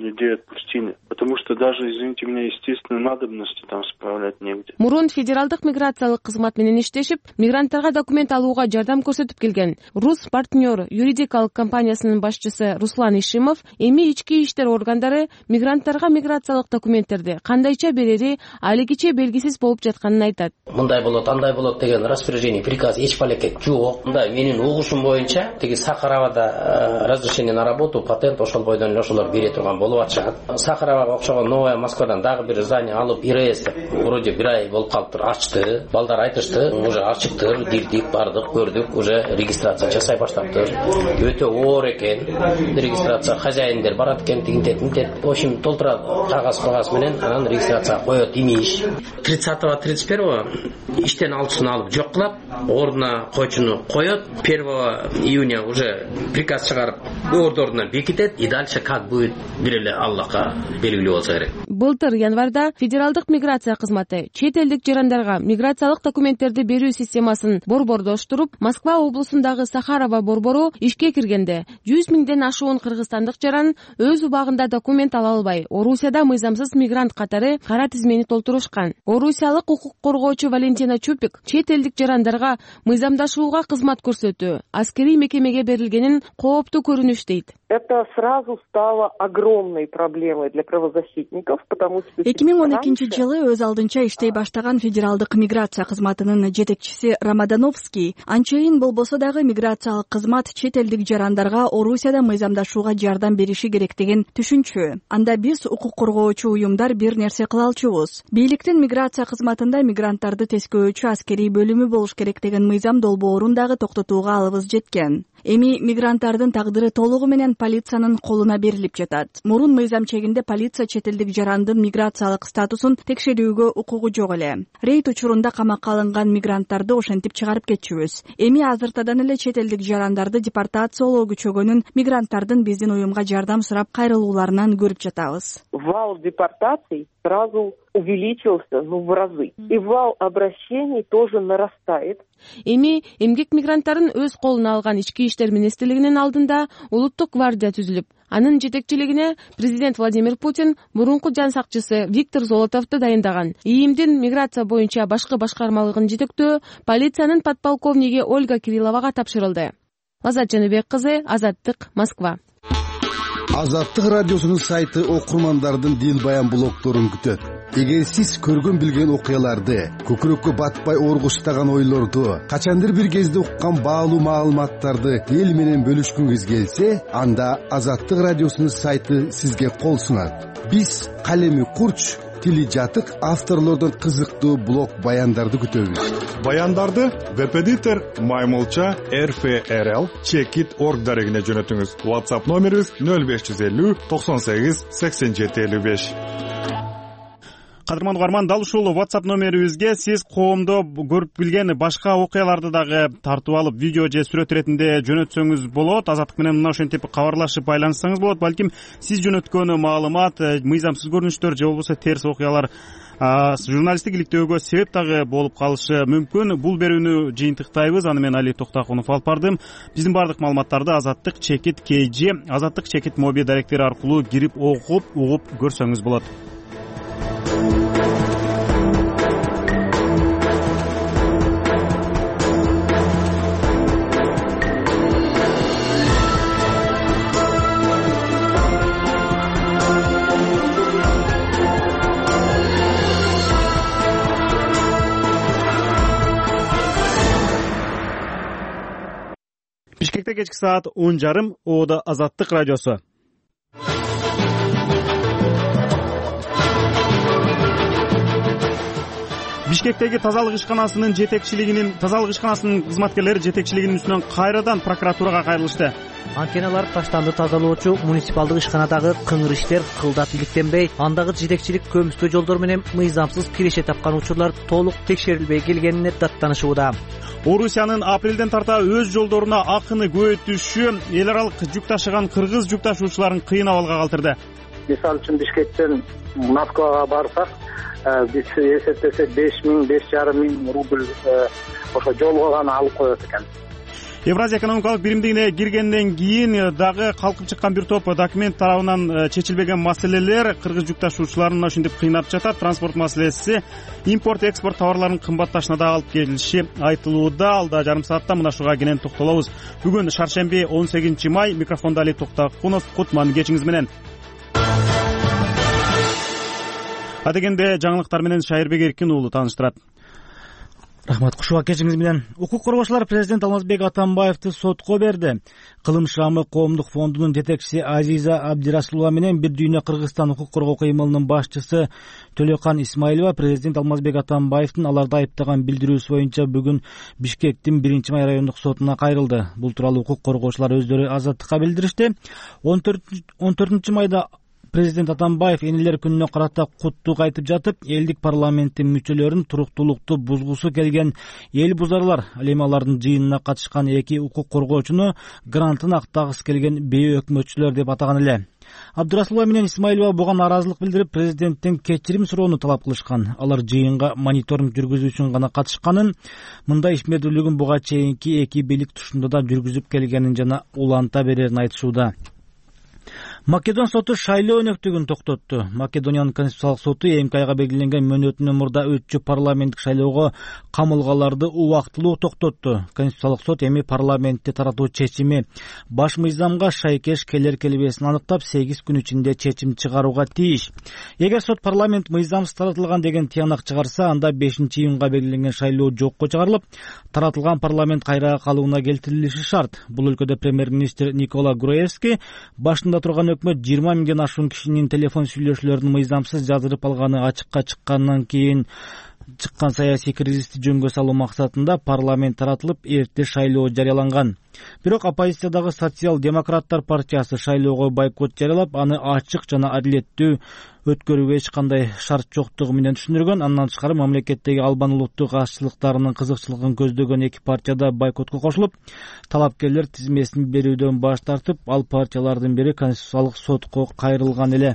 Потому что даже, извините меня, естественной надобности там справлять негде. Мурун федералдык миграциялык кызмат менен иштешип, мигранттарга документ алууга жардам көрсөтүп келген Рус партнер юридикалык компаниясынын башчысы Руслан Ишимов эми ички иштер органдары мигранттарга миграциялык документтерди кандайча берери алигиче белгисиз болуп жатканын айтат. Мындай болот, андай болот деген распоряжение, приказ эч балекет жок. Мындай менин угушум боюнча тиги Сахаровада разрешение на работу, патент ошол бойдон ошолор бере турган болуп атышат. Сахаровага окшогон Новая Москвадан дагы бир здание алып ИРС вроде бир ай болуп калыптыр, ачты. Балдар айтышты, уже ачыктыр, кирдик, бардык, көрдүк, уже регистрация жасай баштаптыр. Өтө оор экен. Регистрация хозяиндер барат экен, тигинтет, минтет. В общем, толтура кагаз кагаз менен анан регистрация коет имиш. тридцатого тридцать первого иштен алчысын алып жок кылат, ордуна койчуну коет. первого июня уже приказ чыгарып, ордуна бекитет, и дальше как будет бир эле Аллахка белгилүү болсо керек. Былтыр январда федералдык миграция кызматы чет элдик жарандарга миграциялык документтерди берүү системасын борбордоштуруп, Москва облусундагы Сахарова борбору ишке киргенде жүз миңден ашуун кыргызстандык жаран өз убагында документ ала албай, Орусияда мыйзамсыз мигрант катары кара тизмени толтурушкан. Орусиялык укук коргоочу Валентина Чупик чет элдик жарандарга мыйзамдашууга кызмат көрсөтүү аскерий мекемеге берилгенин кооптуу көрүнүш дейт. Это сразу стало огромной проблемой для правозащитников, потому что эки миң он экинчи жылы өз алдынча иштей баштаган федералдык миграция кызматынын жетекчиси Рамадановский анчейин болбосо дагы миграциялык кызмат чет элдик жарандарга Орусияда мыйзамдашууга жардам бериши керек деген түшүнчү. Анда биз укук коргоочу уюмдар бир нерсе кыла алчубуз. Бийликтин миграция кызматында мигранттарды тескөөчү аскерий бөлүмү болуш керек деген мыйзам долбоорун дагы токтотууга алыбыз жеткен. Эми мигранттардын тагдыры толугу менен полициянын колуна берилип жатат. Мурун мыйзам чегинде полиция чет элдик жарандын миграциялык статусун текшерүүгө укугу жок эле. Рейд учурунда камакка алынган мигранттарды ошентип чыгарып кетчүбүз. Эми азыртадан эле чет элдик жарандарды депортациялоо күчөгөнүн мигранттардын биздин уюмга жардам сурап кайрылууларынан көрүп жатабыз. Вал депортаций сразу увеличился, ну, в разы. И вал обращений тоже нарастает. Эми эмгек мигранттарын өз колуна алган ички иштер министрлигинин алдында улуттук гвардия түзүлүп, анын жетекчилигине президент Владимир Путин мурунку жан сакчысы Виктор Золотовду дайындаган. ИИМдин миграция боюнча башкы башкармалыгын жетектөө полициянын подполковниги Ольга Кирилловага тапшырылды. Азат Жаныбек кызы, Азаттык, Москва. Азаттык радиосунун сайты окурмандардын дил баян блогдорун күтөт. Эгер сиз көргөн билген окуяларды, көкүрөккө батпай оргуштаган ойлорду, качандыр бир кезде уккан баалуу маалыматтарды эл менен бөлүшкүңүз келсе, анда Азаттык радиосунун сайты сизге кол сунат. Биз калеми курч, тили жатык авторлордон кызыктуу блог баяндарды күтөбүз. Баяндарды веб-эдитор Маймылча эр эф эр эл чекит точка орг дарегине жөнөтүңүз. WhatsApp номерибиз нөл беш жүз элүү токсон сегиз сексен жети элүү беш. кадырман угарман, дал ушул WhatsApp номерибизге сиз коомдо көрүп билген башка окуяларды дагы тартып алып видео же сүрөт иретинде жөнөтсөңүз болот. Азаттык менен мына ошентип кабарлашып байланышсаңыз болот. Балким сиз жөнөткөн маалымат, мыйзамсыз көрүнүштөр же болбосо терс окуялар журналисттик иликтөөгө себеп дагы болуп калышы мүмкүн. Бул берүүнү жыйынтыктайбыз. Аны мен Али Токтакунов алып бардым. Биздин бардык маалыматтарды Азаттык чекит kg, Азаттык чекит моби даректери аркылуу кирип окуп, угуп көрсөңүз болот. Бишкекте кечки саат он жарым, Оодо Азаттык радиосу. Бишкектеги тазалык ишканасынын жетекчилигинин тазалык ишканасынын кызматкерлери жетекчилигинин үстүнөн кайрадан прокуратурага кайрылышты. Антенналар таштанды тазалоочу муниципалдык ишканадагы кыңыр иштер кылдат иликтенбей, андагы жетекчилик көмүскө жолдор менен мыйзамсыз киреше тапкан учурлар толук текшерилбей келгенине даттанышууда. Орусиянын апрелден тарта өз жолдоруна акыны көбөйтүшү эл аралык жүк ташыган кыргыз жүк ташуучуларын кыйын абалга калтырды. Мисалы үчүн Бишкектен Москвага барсак, биз эсептесек беш миң беш жарым миң рубль ошо жолго гана алып коет экен. Евразия экономикалык биримдигине киргенден кийин дагы калкып чыккан бир топ документ тарабынан чечилбеген маселелер кыргыз жүк ташуучуларын ушинтип кыйнап жатат. Транспорт маселеси, импорт экспорт товарларынын кымбатташына да алып келиши айтылууда. Алда жарым саатта мына шуга кенен токтолобуз. Бүгүн шаршемби он сегизинчи май. Микрофондо Али Токтакунов. Кутман кечиңиз менен. Адегенде жаңылыктар менен Шайырбек Эркин уулу тааныштырат. Рахмат, кушуга кечиңиз менен. Укук коргоочулар президент Алмазбек Атамбаевди сотко берди. Кылым шамы коомдук фондунун жетекчиси Азиза Абдирасулова менен бир дүйнө Кыргызстан укук коргоо кыймылынын башчысы Төлөкан Исмаилова президент Алмазбек Атамбаевдин аларды айыптаган билдирүүсү боюнча бүгүн Бишкектин биринчи май райондук сотуна кайрылды. Бул тууралуу укук коргоочулар өздөрү Азаттыкка билдиришти. он төртүнчү майда президент Атамбаев энелер күнүнө карата куттук айтып жатып, элдик парламенттин мүчөлөрүн туруктуулукту бузгусу келген эл бузарлар, ал эми алардын жыйынына катышкан эки укук коргоочуну грантын актагысы келген бей өкмөтчүлөр деп атаган эле. Абдырасулова менен Исмаилова буга нааразылык билдирип, президенттен кечирим суроону талап кылышкан. Алар жыйынга мониторинг жүргүзүү үчүн гана катышканын, мындай ишмердүүлүгүн буга чейинки эки бийлик тушунда да жүргүзүп келгенин жана уланта берерин айтышууда. Македон соту шайлоо өнөктүгүн токтотту. Македониянын конституциялык соту эмкайга белгиленген мөөнөтүнөн мурда өтчү парламенттик шайлоого камылгаларды убактылуу токтотту. Конституциялык сот эми парламентти таратуу чечими баш мыйзамга шайкеш келер келбесин аныктап, сегиз күн ичинде чечим чыгарууга тийиш. Эгер сот парламент мыйзамсыз таратылган деген тыянак чыгарса, анда бешинчи июнга белгиленген шайлоо жокко чыгарылып, таратылган парламент кайра калууна келтирилиши шарт. Бул өлкөдө премьер-министр Никола Груевский башында турган өкмөт жыйырма миңден ашуун кишинин телефон сүйлөшүүлөрүн мыйзамсыз жаздырып алганы ачыкка чыккандан кийин чыккан саясий кризисти жөнгө салуу максатында парламент таратылып, эрте шайлоо жарыяланган. Бирок оппозициядагы социал-демократтар партиясы шайлоого бойкот жарыялап, аны ачык жана адилеттүү өткөрүүгө эч кандай шарт жоктугу менен түшүндүргөн. Андан тышкары мамлекеттеги Албан улуттук ашчылыктарынын кызыкчылыгын көздөгөн эки партия да бойкотко кошулуп, талапкерлер тизмесин берүүдөн баш тартып, ал партиялардын бири Конституциялык сотко кайрылган эле.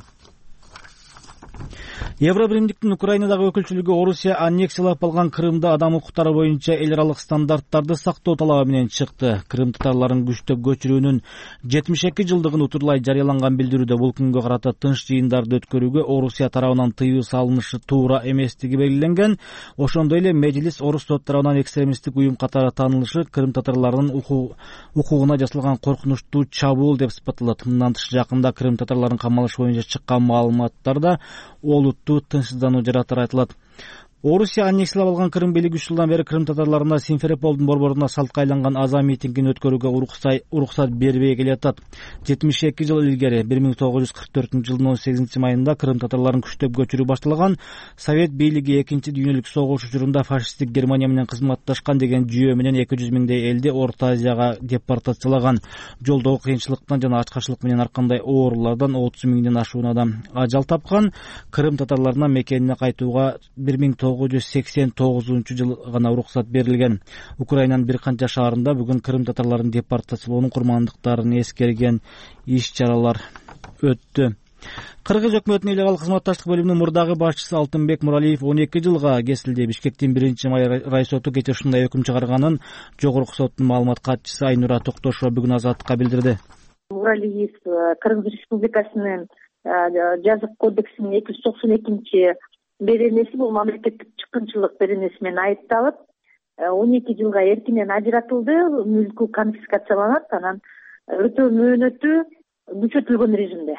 Евробиримдиктин Украинадагы өкүлчүлүгү Орусия аннексиялап алган Крымда адам укуктары боюнча эл аралык стандарттарды сактоо талабы менен чыкты. Крым татарларын күчтөп көчүрүүнүн жетимиш эки жылдыгын утурлай жарыяланган билдирүүдө бул күнгө карата тынч жыйындарды өткөрүүгө Орусия тарабынан тыюу салынышы туура эместиги белгиленген. Ошондой эле Мejlis орус сот тарабынан экстремисттик уюм катары таанылышы Крым татарларынын укугуна жасалган коркунучтуу чабуул деп сыпатталат. Мындан тыш жакында Крым татарларын камалыш боюнча чыккан маалыматтарда олуттуу тынчсыздануу жаратары айтылат. Орусия аннексиялап алган Крым бийлиги үч жылдан бери Крым татарларына Симферополдун борборунда салтка айланган аза митингин өткөрүүгө уруксат бербей келатат. жетимиш эки жыл илгери бир миң тогуз жүз кырк төртүнчү жылдын он сегизинчи майында Крым татарларын күчтөп көчүрүү башталган. Совет бийлиги экинчи дүйнөлүк согуш учурунда фашисттик Германия менен кызматташкан деген жүйө менен эки жүз миңдей элди Орто Азияга депортациялаган. Жолдогу кыйынчылыктан жана ачкачылык менен ар кандай оорулардан отуз миңден ашуун адам ажал тапкан. Крым татарларына мекенине кайтууга бир миң тогуз жүз сексен тогузунчу жылы гана уруксат берилген. Украинанын бир канча шаарында бүгүн Крым татарларын депортациялоонун курмандыктарын эскерген иш-чаралар өттү. Кыргыз өкмөтүнүн ил кызматташтык бөлүмүнүн мурдагы башчысы Алтынбек Муралиев он эки жылга кесилди. Бишкектин биринчи май рай соту кечээ ушундай өкүм чыгарганын Жогорку соттун маалымат катчысы Айнура Токтошова бүгүн Азаттыкка билдирди. Муралиев Кыргыз Республикасынын жазык кодексинин эки жүз токсон экинчи беренеси, бул мамлекеттик чыккынчылык беренеси менен айыпталып, он эки жылга эркинен ажыратылды, мүлкү конфискацияланат, анан өтөө мөөнөтү күчөтүлгөн режимде.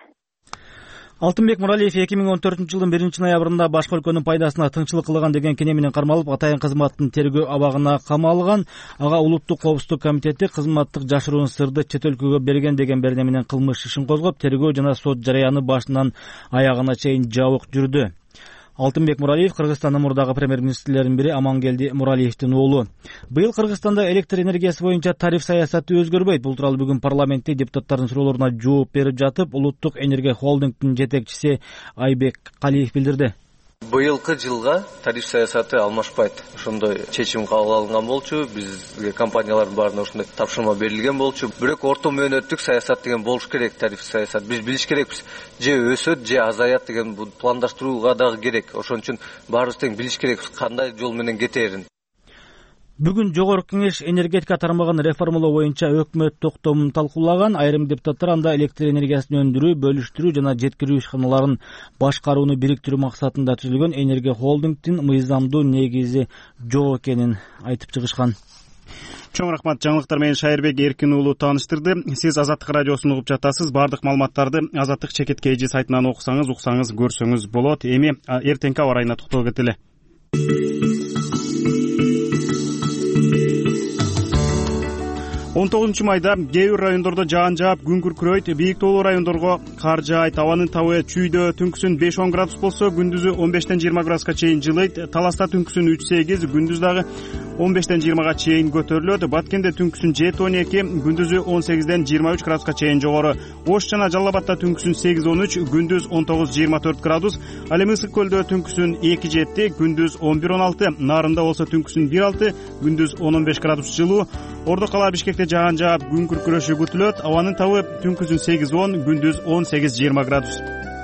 Алтынбек Муралиев эки миң он төртүнчү жылдын биринчи ноябрында башка өлкөнүн пайдасына тыңчылык кылган деген кене менен кармалып, атайын кызматтын тергөө абагына камалган. Ага Улуттук коопсуздук комитети кызматтык жашыруун сырды чет өлкөгө берген деген берене менен кылмыш ишин козгоп, тергөө жана сот жараяны башынан аягына чейин жабык жүрдү. Алтынбек Муралиев Кыргызстандын мурдагы премьер-министрлеринин бири Амангелди Муралиевдин уулу. Быйыл Кыргызстанда электр энергиясы боюнча тариф саясаты өзгөрбөйт. Бул тууралуу бүгүн парламентте депутаттардын суроолоруна жооп берип жатып, Улуттук энергия холдингдин жетекчиси Айбек Калиев билдирди. Быйылкы жылга тариф саясаты алмашпайт. Ошондой чечим кабыл алынган болчу. Бизге компаниялардын баарына ошондой тапшырма берилген болчу. Бирок орто мөөнөттүк саясат деген болуш керек, тариф саясат. Биз билиш керекпиз. Же өсөт, же азаят деген бул пландаштырууга дагы керек. Ошон үчүн баарыбыз тең билиш керекпиз кандай жол менен кетээрин. Бүгүн Жогорку Кеңеш энергетика тармагын реформалоо боюнча өкмөт токтомун талкуулаган. Айрым депутаттар анда электр энергиясын өндүрүү, бөлүштүрүү жана жеткирүү ишканаларын башкарууну бириктирүү максатында түзүлгөн энергия холдингдин мыйзамдуу негизи жок экенин айтып чыгышкан. Чоң рахмат. Жаңылыктар менен Шайырбек Эркин уулу тааныштырды. Сиз Азаттык радиосун угуп жатасыз. Бардык маалыматтарды Азаттык чекит kg сайтынан окусаңыз, уксаңыз, көрсөңүз болот. Эми эртеңки аба ырайына токтоло кетели. он тогузунчу майда кээ бир райондордо жаан жаап, күн күркүрөйт. Бийик тоолуу райондорго кар жаайт. Абанын табы чүйдө, түнкүсүн беш он градус болсо, күндүзү он бештен жыйырма градуска чейин жылыйт. Таласта түнкүсүн үч сегиз, күндүз дагы он бештен жыйырмага чейин көтөрүлөт. Баткенде түнкүсүн жети он эки, күндүзү он сегизден жыйырма үч градуска чейин жогору. Ош жана Жалал Абадта түнкүсүн сегиз он үч, күндүз он тогуз жыйырма төрт градус. Ал эми Ысык көлдө түнкүсүн эки жети, күндүз он бир он алты. Нарында болсо түнкүсүн бир алты, күндүз он он беш градус жылуу. Ордо кала Бишкекте жаан жаап, күн күркүрөшү күтүлөт. Абанын табы түнкүсүн сегиз он, күндүз он сегиз жыйырма градус.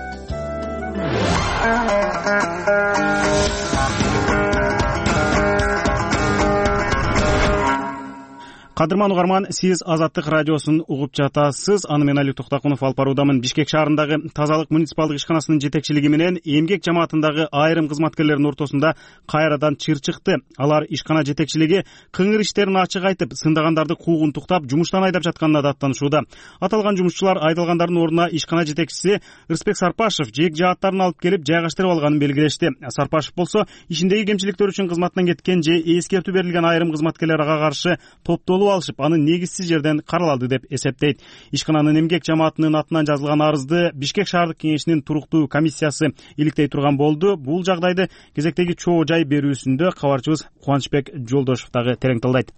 Кадырман угарман, сиз Азаттык радиосун угуп жатасыз. Аны мен Алик Токтакунов алып баруудамын. Бишкек шаарындагы тазалык муниципалдык ишканасынын жетекчилиги менен эмгек жамаатындагы айрым кызматкерлердин ортосунда кайрадан чыр чыкты. Алар ишкана жетекчилиги кыңыр иштерин ачык айтып, сындагандарды куугунтуктап, жумуштан айдап жатканына даттанышууда. Аталган жумушчулар айдалгандардын ордуна ишкана жетекчиси Рысбек Сарпашев жеек жааттарын алып келип жайгаштырып алганын белгилешти. Сарпашев болсо ишиндеги кемчиликтер үчүн кызматтан кеткен же эскертүү берилген айрым кызматкерлер ага каршы топтолуп алышып, аны негизсиз жерден каралды деп эсептейт. Ишкананын эмгек жамаатынын атынан жазылган арызды Бишкек шаардык кеңешинин туруктуу комиссиясы иликтей турган болду. Бул жагдайды кезектеги чоо жай берүүсүндө кабарчыбыз Кубанычбек Жолдошов дагы терең талдайт.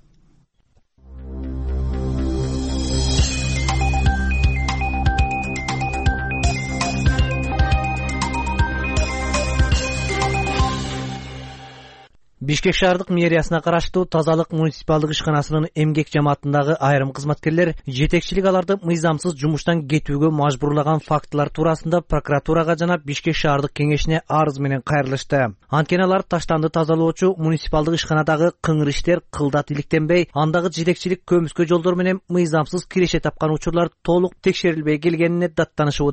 Бишкек шаардык мэриясына караштуу тазалык муниципалдык ишканасынын эмгек жамаатындагы айрым кызматкерлер жетекчилик аларды мыйзамсыз жумуштан кетүүгө мажбурлаган фактылар туурасында прокуратурага жана Бишкек шаардык кеңешине арыз менен кайрылышты. Анткени алар таштанды тазалоочу муниципалдык ишканадагы кыңыр иштер кылдат иликтенбей, андагы жетекчилик көмүскө жолдор менен мыйзамсыз киреше тапкан учурлар толук текшерилбей келгенине даттанышууда.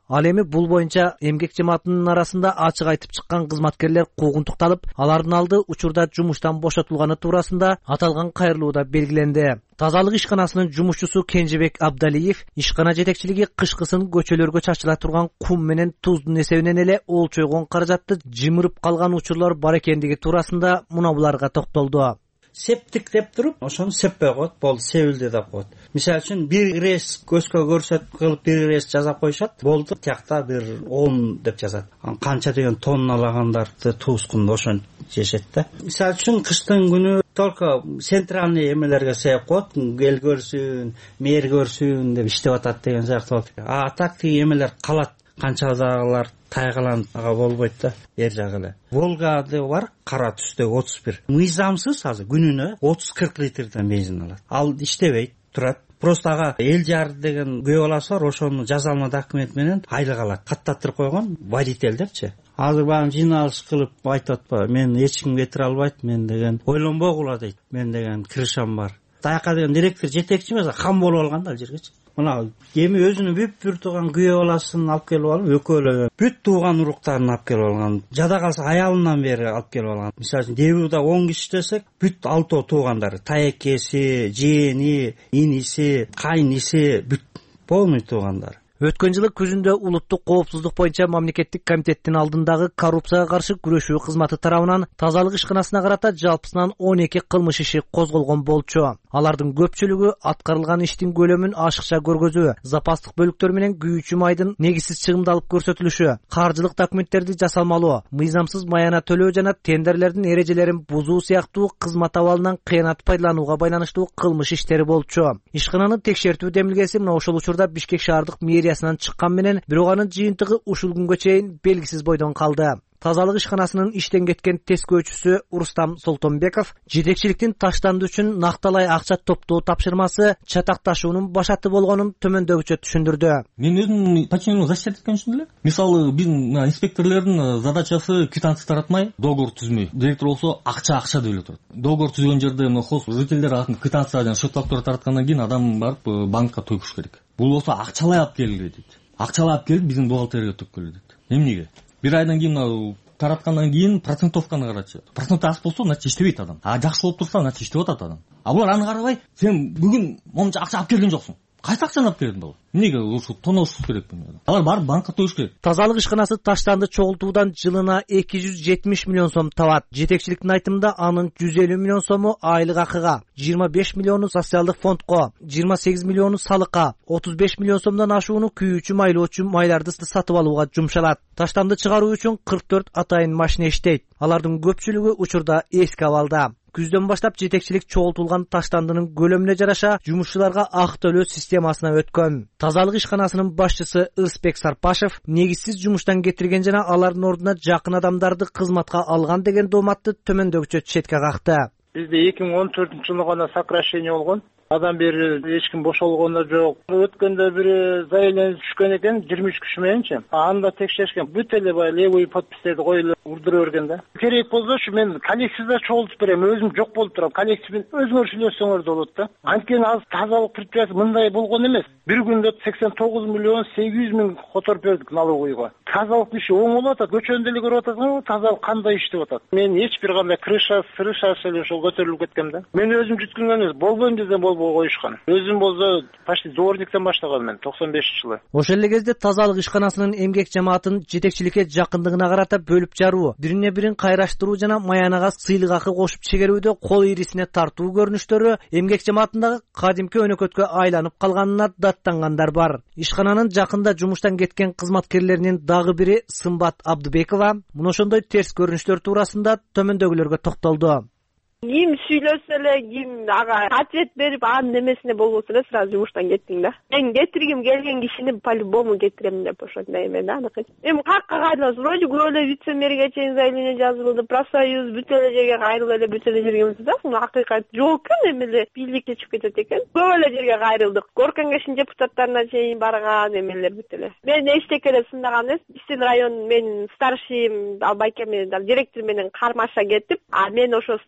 Ал эми бул боюнча эмгек жамаатынын арасында ачык айтып чыккан кызматкерлер куугунтукталып, алардын алды учурда жумуштан бошотулганы туурасында аталган кайрылууда белгиленди. Тазалык ишканасынын жумушчусу Кенжебек Абдалиев ишкана жетекчилиги кышкысын көчөлөргө чачыла турган кум менен туздун эсебинен эле олчойгон каражатты жымырып калган учурлар бар экендиги туурасында мына буларга токтолду. Септик деп туруп, ошону сеппей коет, болду, себилди деп коет. Мисалы үчүн бир рейс көзгө көрсөт кылып бир рейс жазап коюшат, болду, тиякта бир он деп жазат. Канча деген тонналагандарды туускунду ошон жешет да. Мисалы үчүн кыштын күнү только центральный эмелерге себеп коет, эл көрсүн, мэр көрсүн деп иштеп атат деген сыяктуу болот. А так тиги эмелер калат. Канчадагылар тайгаланып болбойт да, эр жагы эле. Волгада бар, кара түстөгү отуз бир. Мыйзамсыз азыр күнүнө отуз кырк литрден бензин алат. Ал иштебейт, турат. Просто ага эл жар деген күйөө баласы бар, ошону жазалма документ менен айлык алат. Каттаттырып койгон водитель депчи. Азыр баягы жыйналыш кылып айтып атпайбы, мен эч ким кетире албайт, мен деген ойлонбогула дейт. Мен деген крышам бар. Таяка деген директор жетекчи эмес, кам болуп алган да ал жергечи. Мына эми өзүнүн бүт бир тууган күйөө баласын алып келип алып, экөөлөгө бүт тууган уруктарын алып келип алган. Жада калса аялынан бери алып келип алган. Мисалы үчүн дебюда он киши десек, бүт алтоо туугандары, таекеси, жээни, иниси, кайниси, бүт полный туугандары. Өткөн жылы күзүндө улуттук коопсуздук боюнча мамлекеттик комитеттин алдындагы коррупцияга каршы күрөшүү кызматы тарабынан тазалык ишканасына карата жалпысынан он эки кылмыш иши козголгон болчу. Алардын көпчүлүгү аткарылган иштин көлөмүн ашыкча көргөзүү, запастык бөлүктөр менен күйүүчү майдын негизсиз чыгымдалып көрсөтүлүшү, каржылык документтерди жасалмалоо, мыйзамсыз маяна төлөө жана тендерлердин эрежелерин бузуу сыяктуу кызмат абалынан кыянат пайдаланууга байланыштуу кылмыш иштери болчу. Ишкананын текшертүү демилгеси мына ошол учурда Бишкек шаардык мэриясынан чыккан менен бирок анын жыйынтыгы ушул күнгө чейин белгисиз бойдон калды. Тазалык ишканасынын иштен кеткен тескөөчүсү Рустам Солтонбеков жетекчиликтин таштанды үчүн накталай акча топтоо тапшырмасы чатакташуунун башаты болгонун төмөндөгүчө түшүндүрдү. Мен өзүм подчиненный защищать эткөн үчүн эле. Мисалы биздин инспекторлордун задачасы квитанция таратмай, договор түзмөй. Директор болсо акча акча деп эле турат. Договор түзгөн жерде мына хоз жителдер атын квитанция жана счет фактура тараткандан кийин адам барып банкка төгүш керек. Бул болсо акчалай алып келгиле дейт. Акчалай алып келип биздин бухгалтерияга төккөлө дейт. Эмнеге? Бир айдан кийин мына тараткандан кийин процентовканы карачы. Проценти аз болсо, значит иштебейт адам. А жакшы болуп турса, значит иштеп атат адам. А булар аны карабай, сен бүгүн момунча акча алып келген жоксуң. Кайсы акчаны алып келдиң бала? Эмнеге ушу тоношсуз керекпи? Алар барып банкка төгүш керек. Тазалык ишканасы таштанды чогултуудан жылына эки жүз жетимиш миллион сом табат. Жетекчиликтин айтымында анын жүз элүү миллион сому айлык акыга, жыйырма беш миллиону социалдык фондко, жыйырма сегиз миллиону салыкка, отуз беш миллион сомдон ашууну күйүүчү майлоочу майларды сатып алууга жумшалат. Таштанды чыгаруу үчүн кырк төрт атайын машина иштейт. Алардын көпчүлүгү учурда эски абалда. Күздөн баштап жетекчилик чогултулган таштандынын көлөмүнө жараша жумушчуларга ак төлөө системасына өткөн. Тазалык ишканасынын башчысы Ырысбек Сарпашев негизсиз жумуштан кетирген жана алардын ордуна жакын адамдарды кызматка алган деген дооматты төмөндөгүчө четке какты. Бизде эки миң он төртүнчү жылы гана сокращение болгон. Адам бери эч ким бошолгон да жок. Өткөндө бир заявление түшкөн экен жыйырма үч киши мененчи. Анда текшеришкен бүт эле баягы левый подпистерди коюп урдура берген да. Керек болсо ушу мен коллективде чогултуп берем. Өзүм жок болуп турам. Коллективмен өзүңөр сүйлөшсөңөр да болот да. Анткени азыр тазалык предприятие мындай болгон эмес. Бир күндө сексен тогуз миллион сегиз жүз миң которуп бердик налоговыйга. Тазалык иши оң болуп атат. Көчөндө эле көрүп атасыңар, тазалык кандай иштеп атат. Мен эч бир кандай крыша, сырыша эле ошол көтөрүлүп кеткем да. Мен өзүм жүткөнгөн эмес, болбойм десем болбой коюшкан. Өзүм болсо почти дворниктен баштаган мен токсон бешинчи жылы. Ошол эле кезде тазалык ишканасынын эмгек жамаатын жетекчиликке жакындыгына карата бөлүп жаруу, бирине бирин кайраштыруу жана маянага сыйлык акы кошуп чегерүүдө кол ирисине тартуу көрүнүштөрү эмгек жамаатындагы кадимки өнөкөткө айланып калганына даттангандар бар. Ишкананын жакында жумуштан кеткен кызматкерлеринин дагы бири Сымбат Абдыбекова мына ошондой терс көрүнүштөр туурасында төмөндөгүлөргө токтолду. Ким сүйлөсө эле, ким ага ответ берип, анын эмесине болбосо эле сразу жумуштан кеттиң да. Мен кетиргим келген кишини по-любому кетирем деп ошондой эме да. Эми какка кайрылабыз? Вроде көп эле вице-мэрге чейин заявление жазылды, профсоюз бүт эле жерге кайрылып эле бүт эле жергебиз да. Акыйкат жок экен, эми эле бийликке чыгып кетет экен. Көп эле жерге кайрылдык. Горком кеңешинин депутаттарына чейин барган эмелер бүт эле. Мен эчтеке эле сындаган эмес. Истин район менин старшийм, ал байкем менен, директор менен кармаша кетип, а мен ошо старший менен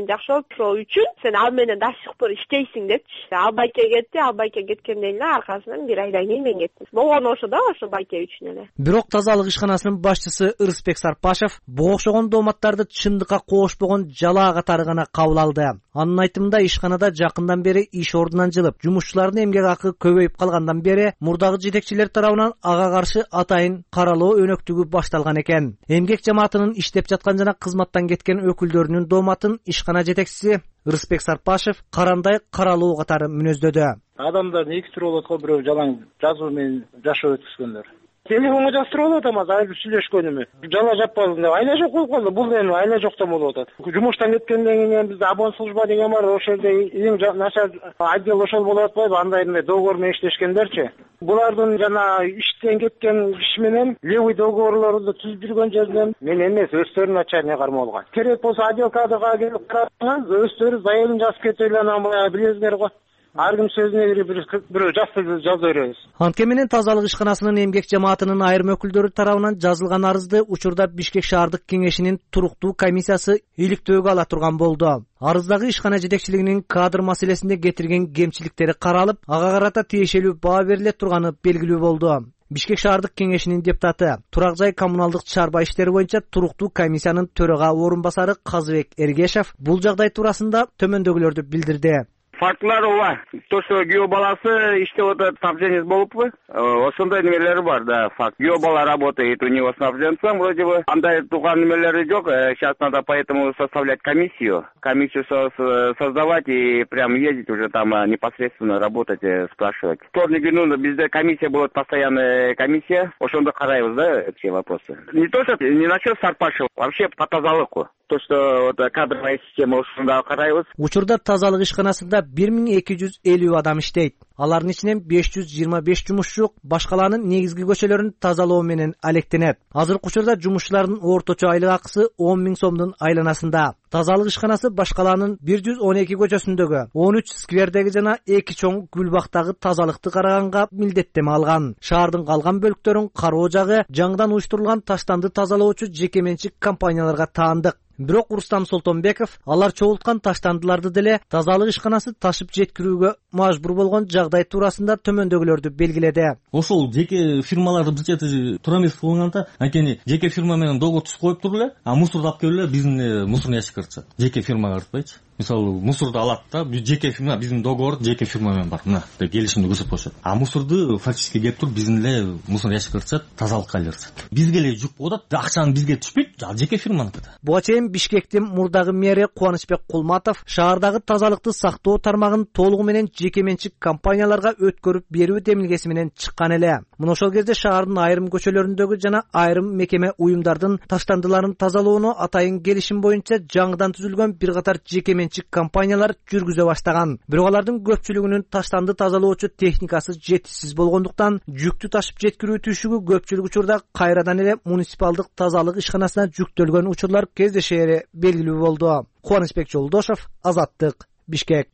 менен жакшы болуп ошол үчүн сен ал менен до сих пор иштейсиң депчи. Ал байке кетти, ал байке кеткенден эле аркасынан бир айдан кийин мен кеттим. Болгону ошо да, ошо байке үчүн эле. Бирок тазалык ишканасынын башчысы Ырысбек Сарпашев буга окшогон дооматтарды чындыкка коошпогон жалаа катары гана кабыл алды. Анын айтымында ишканада жакындан бери иш ордунан жылып, жумушчулардын эмгек акы көбөйүп калгандан бери мурдагы жетекчилер тарабынан ага каршы атайын каралоо өнөктүгү башталган экен. Эмгек жамаатынын иштеп жаткан жана кызматтан кеткен өкүлдөрүнүн дооматын ишкана жетекчиси Ырысбек Сарпашев карандай каралуу катары мүнөздөдү. Адамдар эки түрү болот го, бирөө жалаң жазуу менен жашоо өткөзгөндөр. Телефонго жаздырып алып атам, азыр сүйлөшкөнүмү. Жала жаппадым деп айла жок болуп калды. Бул эми айла жоктон болуп атат. Жумуштан кеткенден кийин бизде обон служба деген бар, ошол жерде эң начар отдел ошол болуп атпайбы? Андай эле договор менен иштешкендерчи. Булардын жана иштен кеткен киши менен левый договорлорду түзүп жүргөн жерден мен эмес, өздөрү начальник кармоо алган. Керек болсо отдел кадрга келип карасаңыз, өздөрү заявление жазып кетип эле анан баягы билесиңер го. Ар ким сөзүнө бир бирөө жазып жазып беребиз. Анткени менен тазалык ишканасынын эмгек жамаатынын айрым өкүлдөрү тарабынан жазылган арызды учурда Бишкек шаардык кеңешинин туруктуу комиссиясы иликтөөгө ала турган болду. Арыздагы ишкана жетекчилигинин кадр маселесинде кетирген кемчиликтери каралып, ага карата тиешелүү баа бериле турганы белгилүү болду. Бишкек шаардык кеңешинин депутаты, Турак жай коммуналдык чарба иштери боюнча туруктуу комиссиянын төрага орун басары Казыбек Эргешев бул жагдай туурасында төмөндөгүлөрдү билдирди. Фактылар ооба. То, что күйөө баласы иштеп атат, снабженец болуппу? Ошондой немелери бар, да, факт. Күйөө бала работает у него снабженцем, вроде бы. Андай турган немелери жок. Сейчас надо поэтому составлять комиссию. Комиссию создавать и прям ездить уже там непосредственно работать, спрашивать. Вторник күнү бизде комиссия болот, постоянная комиссия. Ошондо карайбыз, да, все вопросы. Не то, что не насчет Сарпашева, вообще по тазалыку. То, что вот кадровая система ушунда карайбыз. Учурда тазалык ишканасында бир миң эки жүз элүү адам иштейт. Алардын ичинен беш жүз жыйырма беш жумушчу башкаланын негизги көчөлөрүн тазалоо менен алектенет. Азыркы учурда жумушчулардын орточо айлык акысы он миң сомдун айланасында. Тазалык ишканасы башкаланын бир жүз он эки көчөсүндөгү, он үч сквердеги жана эки чоң гүлбактагы тазалыкты караганга милдеттеме алган. Шаардын калган бөлүктөрүн кароо жагы жаңыдан уюштурулган таштанды тазалоочу жеке менчик компанияларга таандык. Бирок Рустам Солтонбеков алар чогулткан таштандыларды деле тазалык ишканасы ташып жеткирүүгө мажбур болгон жагдай туурасында төмөндөгүлөрдү белгиледи. Ошол жеке фирмаларды бир чети туура эмес болгондо, анткени жеке фирма менен договор түзүп коюп туруп эле, а мусорду алып келип эле биздин мусорный ящикке кыртышат. Жеке фирмага кыртпайчы. Мисалы, мусорду алат да, жеке фирма, биздин договор жеке фирма менен бар. Мына, деп келишимди көрсөтүп коюшат. А мусорду фактически келип туруп биздин эле мусорный ящикке кыртышат, тазалыкка айланышат. Бизге эле жүк болот, акчаны бизге түшпөйт, ал жеке фирманыкы да. Буга чейин Бишкектин мурдагы мэри Кубанычбек Кулматов шаардагы тазалыкты сактоо тармагын толугу менен жеке менчик компанияларга өткөрүп берүү демилгеси менен чыккан эле. Мына ошол кезде шаардын айрым көчөлөрүндөгү жана айрым мекеме уюмдардын таштандыларын тазалоону атайын келишим боюнча жаңыдан түзүлгөн бир катар жеке менчик компаниялар жүргүзө баштаган. Бирок алардын көпчүлүгүнүн таштанды тазалоочу техникасы жетишсиз болгондуктан жүктү ташып жеткирүү түйшүгү көпчүлүк учурда кайрадан эле муниципалдык тазалык ишканасына жүктөлгөн учурлар кездешери белгилүү болду. Кубанычбек Жолдошов, Азаттык, Бишкек.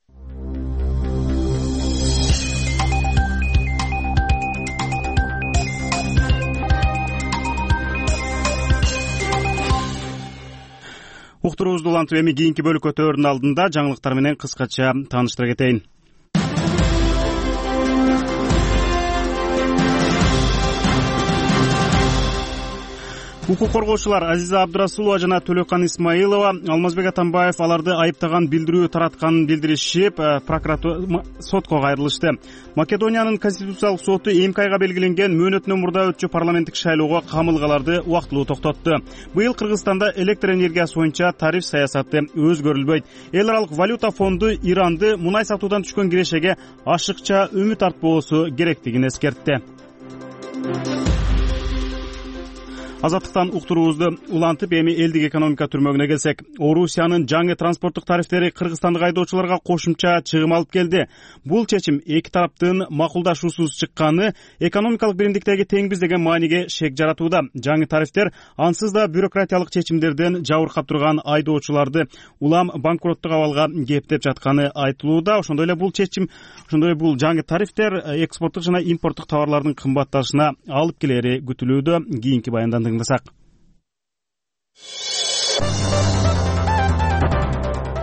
Уктуруубузду улантып эми кийинки бөлүккө өтөөрдүн алдында жаңылыктар менен кыскача тааныштыра кетейин. Укук коргоочулар Азиза Абдырасулова жана Төлөкан Исмаилова Алмазбек Атамбаев аларды айыптаган билдирүү таратканын билдиришип, прокуратура сотко кайрылышты. Македониянын конституциялык соту эми айга белгиленген мөөнөтүнөн мурда өтчү парламенттик шайлоого камылгаларды убактылуу токтотту. Быйыл Кыргызстанда электр энергиясы боюнча тариф саясаты өзгөрүлбөйт. Эл аралык валюта фонду Иранды мунай сатуудан түшкөн кирешеге ашыкча үмүт артпоосу керектигин эскертти. Азаттыктан уктуруубузду улантып эми элдик экономика түрмөгүнө келсек, Орусиянын жаңы транспорттук тарифтери кыргызстандык айдоочуларга кошумча чыгым алып келди. Бул чечим эки тараптын макулдашуусуз чыкканы экономикалык биримдиктеги теңбиз деген мааниге шек жаратууда. Жаңы тарифтер ансыз да бюрократиялык чечимдерден жабыркап турган айдоочуларды улам банкроттук абалга кептеп жатканы айтылууда. Ошондой эле бул чечим, ошондой эле бул жаңы тарифтер экспорттук жана импорттук товарлардын кымбатташына алып келери күтүлүүдө. Кийинки баяндандык.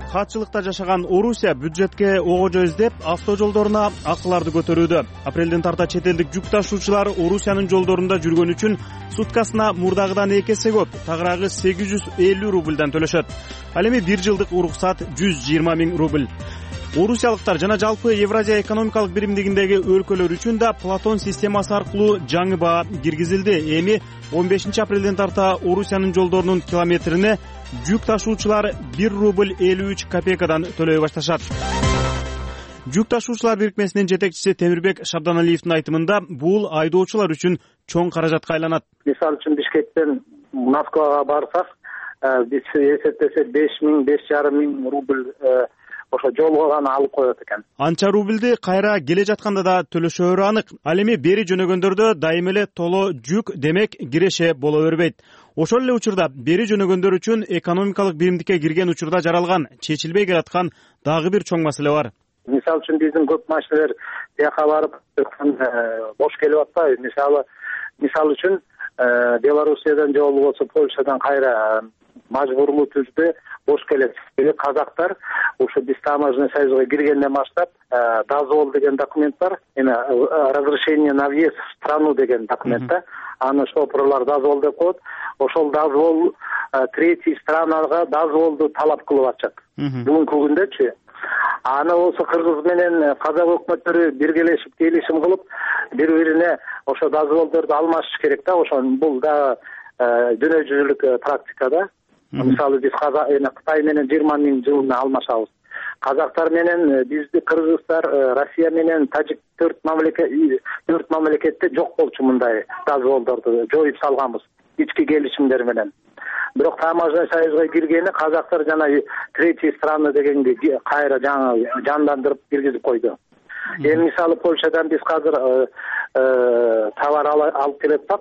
каатчылыкта жашаган Орусия бюджетке огожо издеп автожолдоруна акыларды көтөрүүдө. Апрелден тарта чет элдик жүк ташуучулар Орусиянын жолдорунда жүргөн үчүн суткасына мурдагыдан эки эсе көп, тагыраагы сегиз жүз элүү рубльдан төлөшөт. Ал эми бир жылдык уруксат жүз жыйырма миң рубль. Орусиялыктар жана жалпы Евразия экономикалык биримдигиндеги өлкөлөр үчүн да Платон системасы аркылуу жаңы баа киргизилди. Эми он бешинчи апрелден тарта Орусиянын жолдорунун километрине жүк ташуучулар бир рубль элүү үч копейкадан төлөй башташат. Жүк ташуучулар бирикмесинин жетекчиси Темирбек Шабданалиевдин айтымында бул айдоочулар үчүн чоң каражатка айланат. Мисалы үчүн Бишкектен Москвага барсак, биз эсептесек беш миң, беш жарым миң рубль ошо жолго гана алып коет экен. Анча рубльди кайра келе жатканда да төлөшөөрү анык. Ал эми бери жөнөгөндөрдө дайым эле толо жүк демек киреше боло бербейт. Ошол эле учурда бери жөнөгөндөр үчүн экономикалык биримдикке кирген учурда жаралган, чечилбей келаткан дагы бир чоң маселе бар. Мисалы үчүн биздин көп машиналар тияка барып бош келип атпайбы. Мисалы мисалы үчүн Белоруссиядан же болбосо Польшадан кайра мажбурлуу түрдө бош келет. Эми казактар ушу биз таможенный союзга киргенден баштап дозвол деген документ бар. Эми разрешение на въезд в страну деген документ да. Аны шоферлор дозвол деп коет. Ошол дозвол третий странага дозволду талап кылып атышат. Бүгүнкү күндөчү. Аны болсо Кыргыз менен Казак өкмөттөрү биргелешип келишим кылып, бири-бирине ошо дозволдорду алмашыш керек да. Ошо бул да дүйнө жүзүлүк практика да. Мисалы биз Кытай менен жыйырма миң жылына алмашабыз. Казактар менен бизди кыргыздар, Россия менен Тажик төрт мамлекет төрт мамлекетте жок болчу мындай дозволдорду жоюп салганбыз ички келишимдер менен. Бирок таможенный союзга киргени казактар жана третий страны дегенди кайра жаңы жандандырып киргизип койду. Эми мисалы Польшадан биз азыр товар алып келип атат,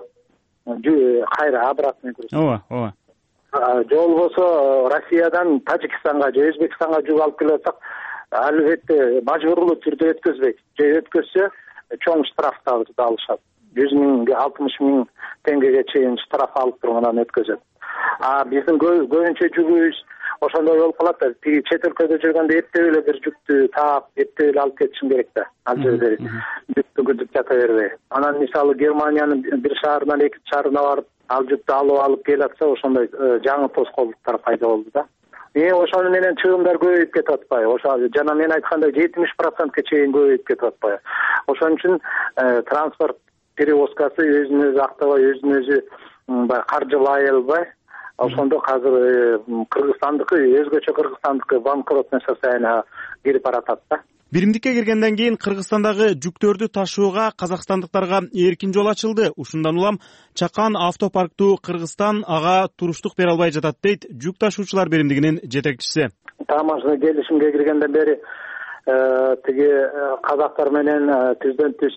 кайра обратно кирет. Ооба, ооба. Же болбосо Россиядан Тажикстанга же Өзбекстанга жүк алып келип атсак, албетте мажбурлуу түрдө өткөзбөйт. Же өткөзсө чоң штраф алышат. жүз миң, алтымыш миң теңгеге чейин штраф алып тургандан өткөзөт. А биздин көбүнчө жүгүбүз ошондой болуп калат да. Тиги чет өлкөдө жүргөндө эптеп эле бир жүктү таап, эптеп эле алып кетишим керек да. Ал жерде жүктү күтүп жата бербей. Анан мисалы Германиянын бир шаарынан экинчи шаарына барып, ал жүктү алып алып келатса, ошондой жаңы тоскоолдуктар пайда болду да. Эми ошону менен чыгымдар көбөйүп кетип атпайбы? Ошо жана мен айткандай жетимиш процентке чейин көбөйүп кетип атпайбы? Ошон үчүн транспорт перевозкасы өзүн өзү актабай, өзүн өзү баягы каржылай албай, ошондо азыр Кыргызстандыкы, өзгөчө Кыргызстандыкы банкротное состояние кирип баратат да. Биримдикке киргенден кийин Кыргызстандагы жүктөрдү ташууга казакстандыктарга эркин жол ачылды. Ушундан улам чакан автопарктуу Кыргызстан ага туруштук бере албай жатат дейт жүк ташуучулар биримдигинин жетекчиси. Таможенный келишимге киргенден бери тиги казактар менен түздөн түз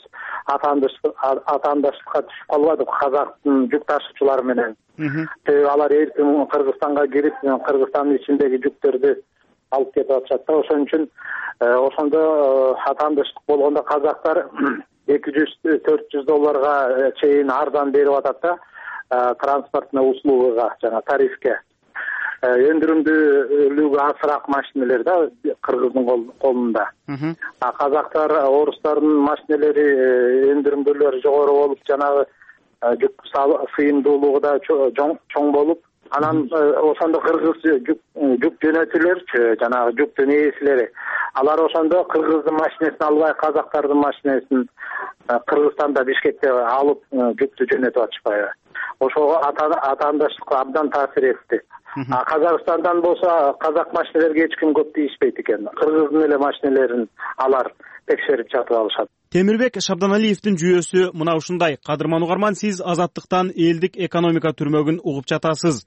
атаандаштыкка түшүп калбадык казактын жүк ташуучулары менен. Алар эркин Кыргызстанга кирип, Кыргызстандын ичиндеги жүктөрдү алып кетип атышат да. Ошон үчүн ошондо атаандаштык болгондо казактар эки жүз төрт жүз долларга чейин арзан берип атат да транспортный услугага, жана тарифке. Өндүрүмдүүлүгү азыраак машиналер да Кыргыздын колунда. А казактар, орустардын машиналери өндүрүмдүүлүгү жогору болуп, жанагы жүк сыйымдуулугу да чоң болуп, анан ошондо кыргыз жүк жөнөтүүлөрчү, жанагы жүктүн ээсилери, алар ошондо кыргыздын машинесин албай, казактардын машинесин Кыргызстанда Бишкекте алып жүктү жөнөтүп атышпайбы? Ошого атаандаштык абдан таасир этти. А Казакстандан болсо казак машиналерге эч ким көп тийишпейт экен. Кыргыздын эле машиналерин алар текшерип жатып алышат. Темирбек Шабданалиевдин жүйөсү мына ушундай. Кадырман угарман, сиз Азаттыктан элдик экономика түрмөгүн угуп жатасыз.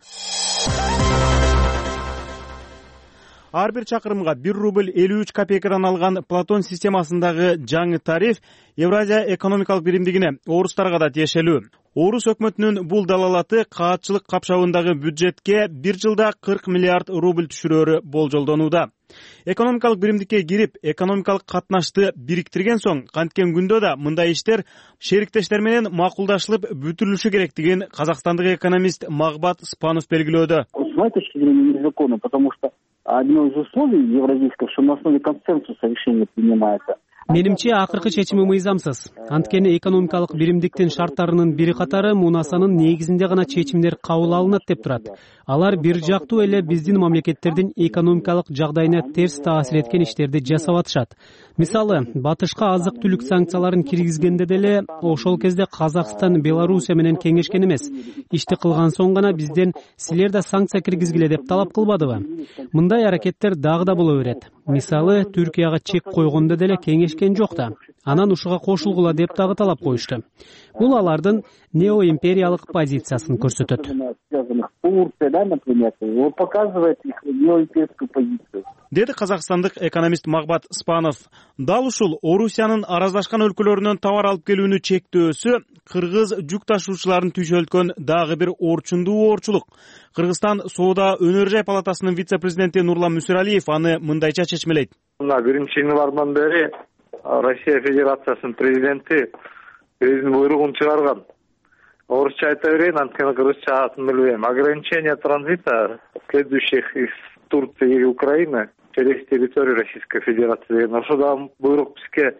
Ар бир чакырымга бир рубль элүү үч копейкадан алган Платон системасындагы жаңы тариф Евразия экономикалык биримдигине, орустарга да тиешелүү. Орус өкмөтүнүн бул далалаты каатчылык капшабындагы бюджетке бир жылда кырк миллиард рубль түшүрөөрү болжолдонууда. Экономикалык биримдикке кирип, экономикалык катнашты бириктирген соң, канткен күндө да мындай иштер шериктештер менен макулдашылып бүтүрүлүшү керектигин казакстандык экономист Магбат Спанов белгилөөдө. С моей точки зрения, незаконно, потому что одно из условий евразийского, что на основе консенсуса решение принимается. Менимче акыркы чечими мыйзамсыз. Анткени экономикалык биримдиктин шарттарынын бири катары мунасанын негизинде гана чечимдер кабыл алынат деп турат. Алар бир жактуу эле биздин мамлекеттердин экономикалык жагдайына терс таасир эткен иштерди жасап атышат. Мисалы, батышка азык түлүк санкцияларын киргизгенде деле ошол кезде Казакстан Белоруссия менен кеңешкен эмес. Ишти кылган соң гана бизден силер да санкция киргизгиле деп талап кылбадыбы? Мындай аракеттер дагы да боло берет. Мисалы, Түркияга чек койгондо деле кеңешкен жок да. Анан ушуга кошулгула деп дагы талап коюшту. Бул алардын неоимпериялык позициясын көрсөтөт. Деди казакстандык экономист Магбат Спанов. Дал ушул Орусиянын араздашкан өлкөлөрүнөн товар алып келүүнү чектөөсү кыргыз жүк ташуучуларын түйшөлткөн дагы бир орчундуу оорчулук. Кыргызстан соода өнөр жай палатасынын вице-президенти Нурлан Мүсүралиев аны мындайча чечмелейт. Мына биринчи январдан бери Россия Федерациясынын президенти өзүнүн буйругун чыгарган. Орусча айта берейин, анткени кыргызча атын билбейм. Ограничение транзита следующих из Турции и Украины через территорию Российской Федерации деген ошодан буйрук бизге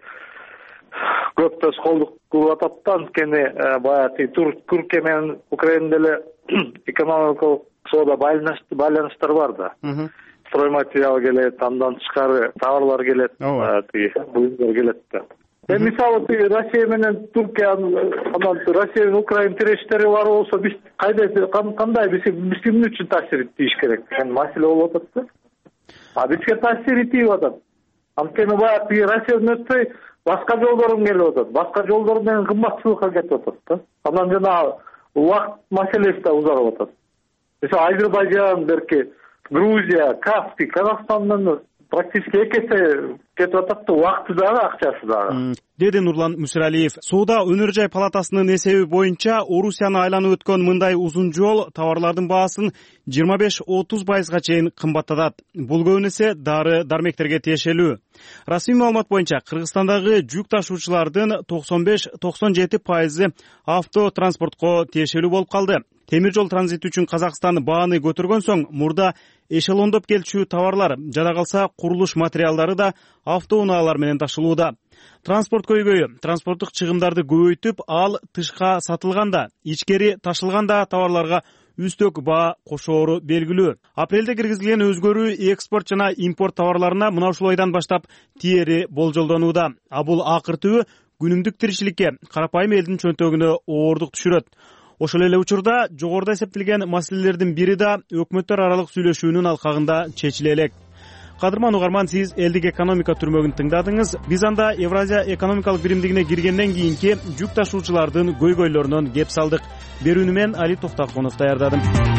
көп тоскоолдук кылып атат да, анткени баягы Түркия менен Украина деле экономикалык соода байланыштар бар да. Стройматериал келет, андан тышкары товарлар келет, тиги буюмдар келет да. Эми мисалы Россия менен Түркия, анан Россия менен Украина тирештери бар болсо биз кайда кандай биз биз эмне үчүн таасир этиш керек? Эми маселе болуп атат да. А бизге таасир этип атат. Анткени баягы Россиядан өтпөй башка жолдорун келип атат. Башка жолдор менен кымбатчылыкка кетип атат да. Анан жана убакыт маселеси да узарып атат. Мисалы Азербайжан, берки Грузия, Каспий, Казакстандан практически эки эсе кетип атат да, убакыты дагы, акчасы дагы. Деди Нурлан Мүсүралиев. Соода өнөр жай палатасынын эсеби боюнча Орусияны айланып өткөн мындай узун жол товарлардын баасын жыйырма беш отуз пайызга чейин кымбаттатат. Бул көбүнесе дары дармектерге тиешелүү. Расмий маалымат боюнча Кыргызстандагы жүк ташуучулардын токсон беш токсон жети пайызы автотранспортко тиешелүү болуп калды. Темир жол транзити үчүн Казакстан бааны көтөргөн соң мурда эшелондоп келчү товарлар, жада калса курулуш материалдары да автоунаалар менен ташылууда. Транспорт көйгөйү транспорттук чыгымдарды көбөйтүп, ал тышка сатылганда, ичкери ташылганда товарларга үстөк баа кошоору белгилүү. Апрелде киргизилген өзгөрүү экспорт жана импорт товарларына мына ушул айдан баштап тиери болжолдонууда. А бул акыртыы күнүмдүк тиричиликке, карапайым элдин чөнтөгүнө оорундук түшүрөт. Ошол эле учурда жогоруда эсептелген маселелердин бири да өкмөттөр аралык сүйлөшүүнүн алкагында чечиле элек. Кадырман угарман, сиз элдик экономика түрмөгүн тыңдадыңыз. Биз анда Евразия экономикалык биримдигине киргенден кийинки жүк ташуучулардын көйгөйлөрүнөн кеп салдык. Берүүнү мен Али Токтакунов даярдадым.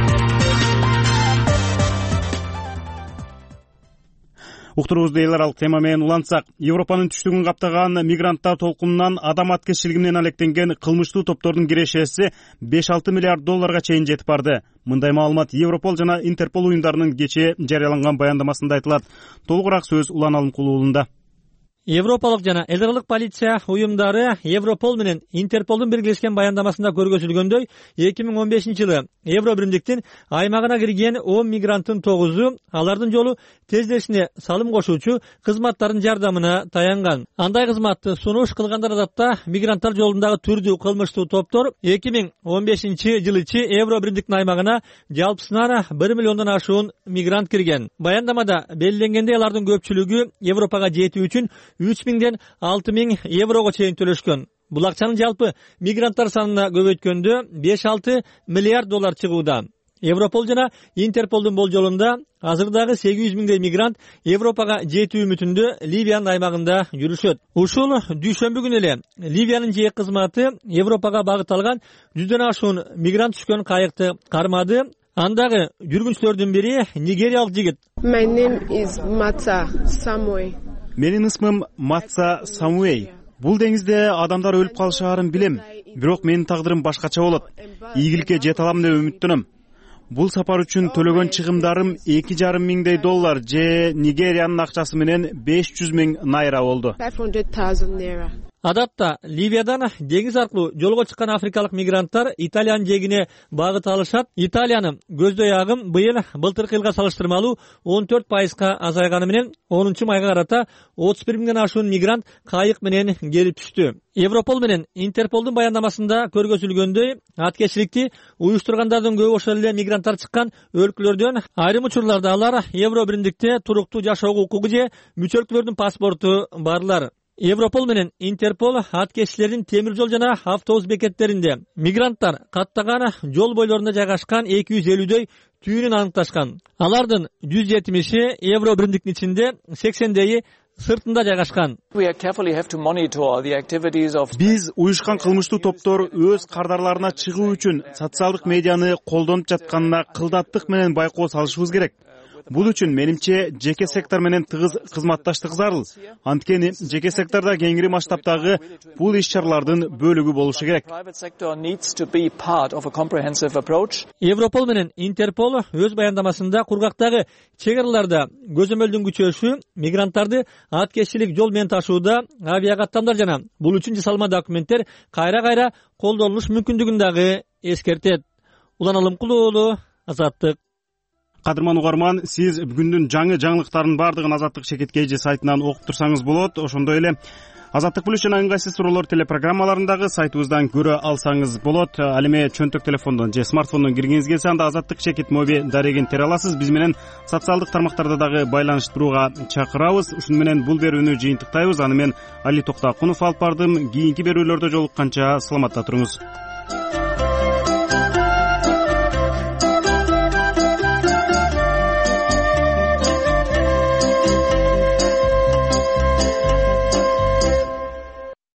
Уктуруубузду эл аралык тема менен улантсак, Европанын түштүгүн каптаган мигранттар толкунунан адам аткезчилиги алектенген кылмыштуу топтордун кирешеси беш алты миллиард долларга чейин жетип барды. Мындай маалымат Европол жана Интерпол уюмдарынын кечээ жарыяланган баяндамасында айтылат. Толугураак сөз Улан Алымкулу уулунда. Европалык жана эл аралык полиция уюмдары Европол менен Интерполдун биргелешкен баяндамасында көргөзүлгөндөй, эки миң он бешинчи жылы Евро биримдиктин аймагына кирген он мигранттын тогузу алардын жолу тездешине салым кошуучу кызматтардын жардамына таянган. Андай кызматты сунуш кылгандар адатта мигранттар жолундагы түрдүү кылмыштуу топтор эки миң он бешинчи жылычы Евро биримдиктин аймагына жалпысынан бир миллиондон ашуун мигрант кирген. Баяндамада белгиленгендей алардын көпчүлүгү Европага жетүү үчүн үч миңден алты миң еврого чейин төлөшкөн. Бул акчанын жалпы мигранттар санына көбөйткөндө беш алты миллиард доллар чыгууда. Европол жана Интерполдун болжолунда азырдагы сегиз жүз миңдей мигрант Европага жетүү үмүтүндө Ливиянын аймагында жүрүшөт. Ушул дүйшөмбү күнү эле Ливиянын жээк кызматы Европага багытталган жүздөн ашуун мигрант түшкөн кайыкты кармады. Андагы жүргүнчүлөрдүн бири нигериялык жигит. My name is Mata Samuel. Менин ысмым Матса Самуэй. Бул деңизде адамдар өлүп калышаарын билем, бирок менин тагдырым башкача болот. Ийгиликке жете алам деп үмүттөнөм. Бул сапар үчүн төлөгөн чыгымдарым эки жарым миңдей доллар же Нигериянын акчасы менен беш жүз миң найра болду. адатта Ливиядан деңиз аркылуу жолго чыккан африкалык мигранттар Италиянын жээгине багыт алышат. Италиянын көздөй агым быйыл былтыркы жылга салыштырмалуу он төрт пайызга азайганы менен онунчу майга карата отуз бир миңден ашуун мигрант кайык менен келип түштү. Европол менен Интерполдун баяндамасында көргөзүлгөндөй, аткечиликти уюштургандардын көбү ошол эле мигранттар чыккан өлкөлөрдөн, айрым учурларда алар Евро биримдикте туруктуу жашоого укугу же мүчө өлкөлөрдүн паспорту барлар. Европол менен Интерпол аткечилердин темир жол жана автобус бекеттеринде мигранттар каттаган жол бойлорунда жайгашкан эки жүз элүүдөй түйүнүн аныкташкан. Алардын жүз жетимиши Евро биримдиктин ичинде, сексендейи сыртында жайгашкан. Биз уюшкан кылмыштуу топтор өз кардарларына чыгуу үчүн социалдык медианы колдонуп жатканына кылдаттык менен байкоо салышыбыз керек. Бул үчүн менимче жеке сектор менен тыгыз кызматташтык зарыл. Анткени жеке сектордо кеңири масштабтагы бул иш-чаралардын бөлүгү болушу керек. Европол менен Интерпол өз баяндамасында кургактагы чек араларда көзөмөлдүн күчөшү, мигранттарды аткечилик жол менен ташууда авиакаттамдар жана бул үчүн жасалма документтер кайра-кайра колдонулуш мүмкүндүгүн дагы эскертет. Улан Алымкулуу уулу, Азаттык. Кадырман угарман, сиз бүгүндүн жаңы жаңылыктардын баардыгын Азаттык Чекит Кежи сайтынан окуп турсаңыз болот. Ошондой эле Азаттык Плюс жана ыңгайсыз суроолор телепрограммаларындагы сайтыбыздан көрө алсаңыз болот. Ал эми чөнтөк телефондон же смартфондон киргиңиз келсе, анда Азаттык Чекит моби дарегин тере аласыз. Биз менен социалдык тармактарда дагы байланыштырууга чакырабыз. Ушуну менен бул берүүнү жыйынтыктайбыз. Аны мен Али Токтакунов алып бардым. Кийинки берүүлөрдө жолукканча саламатта туруңуз.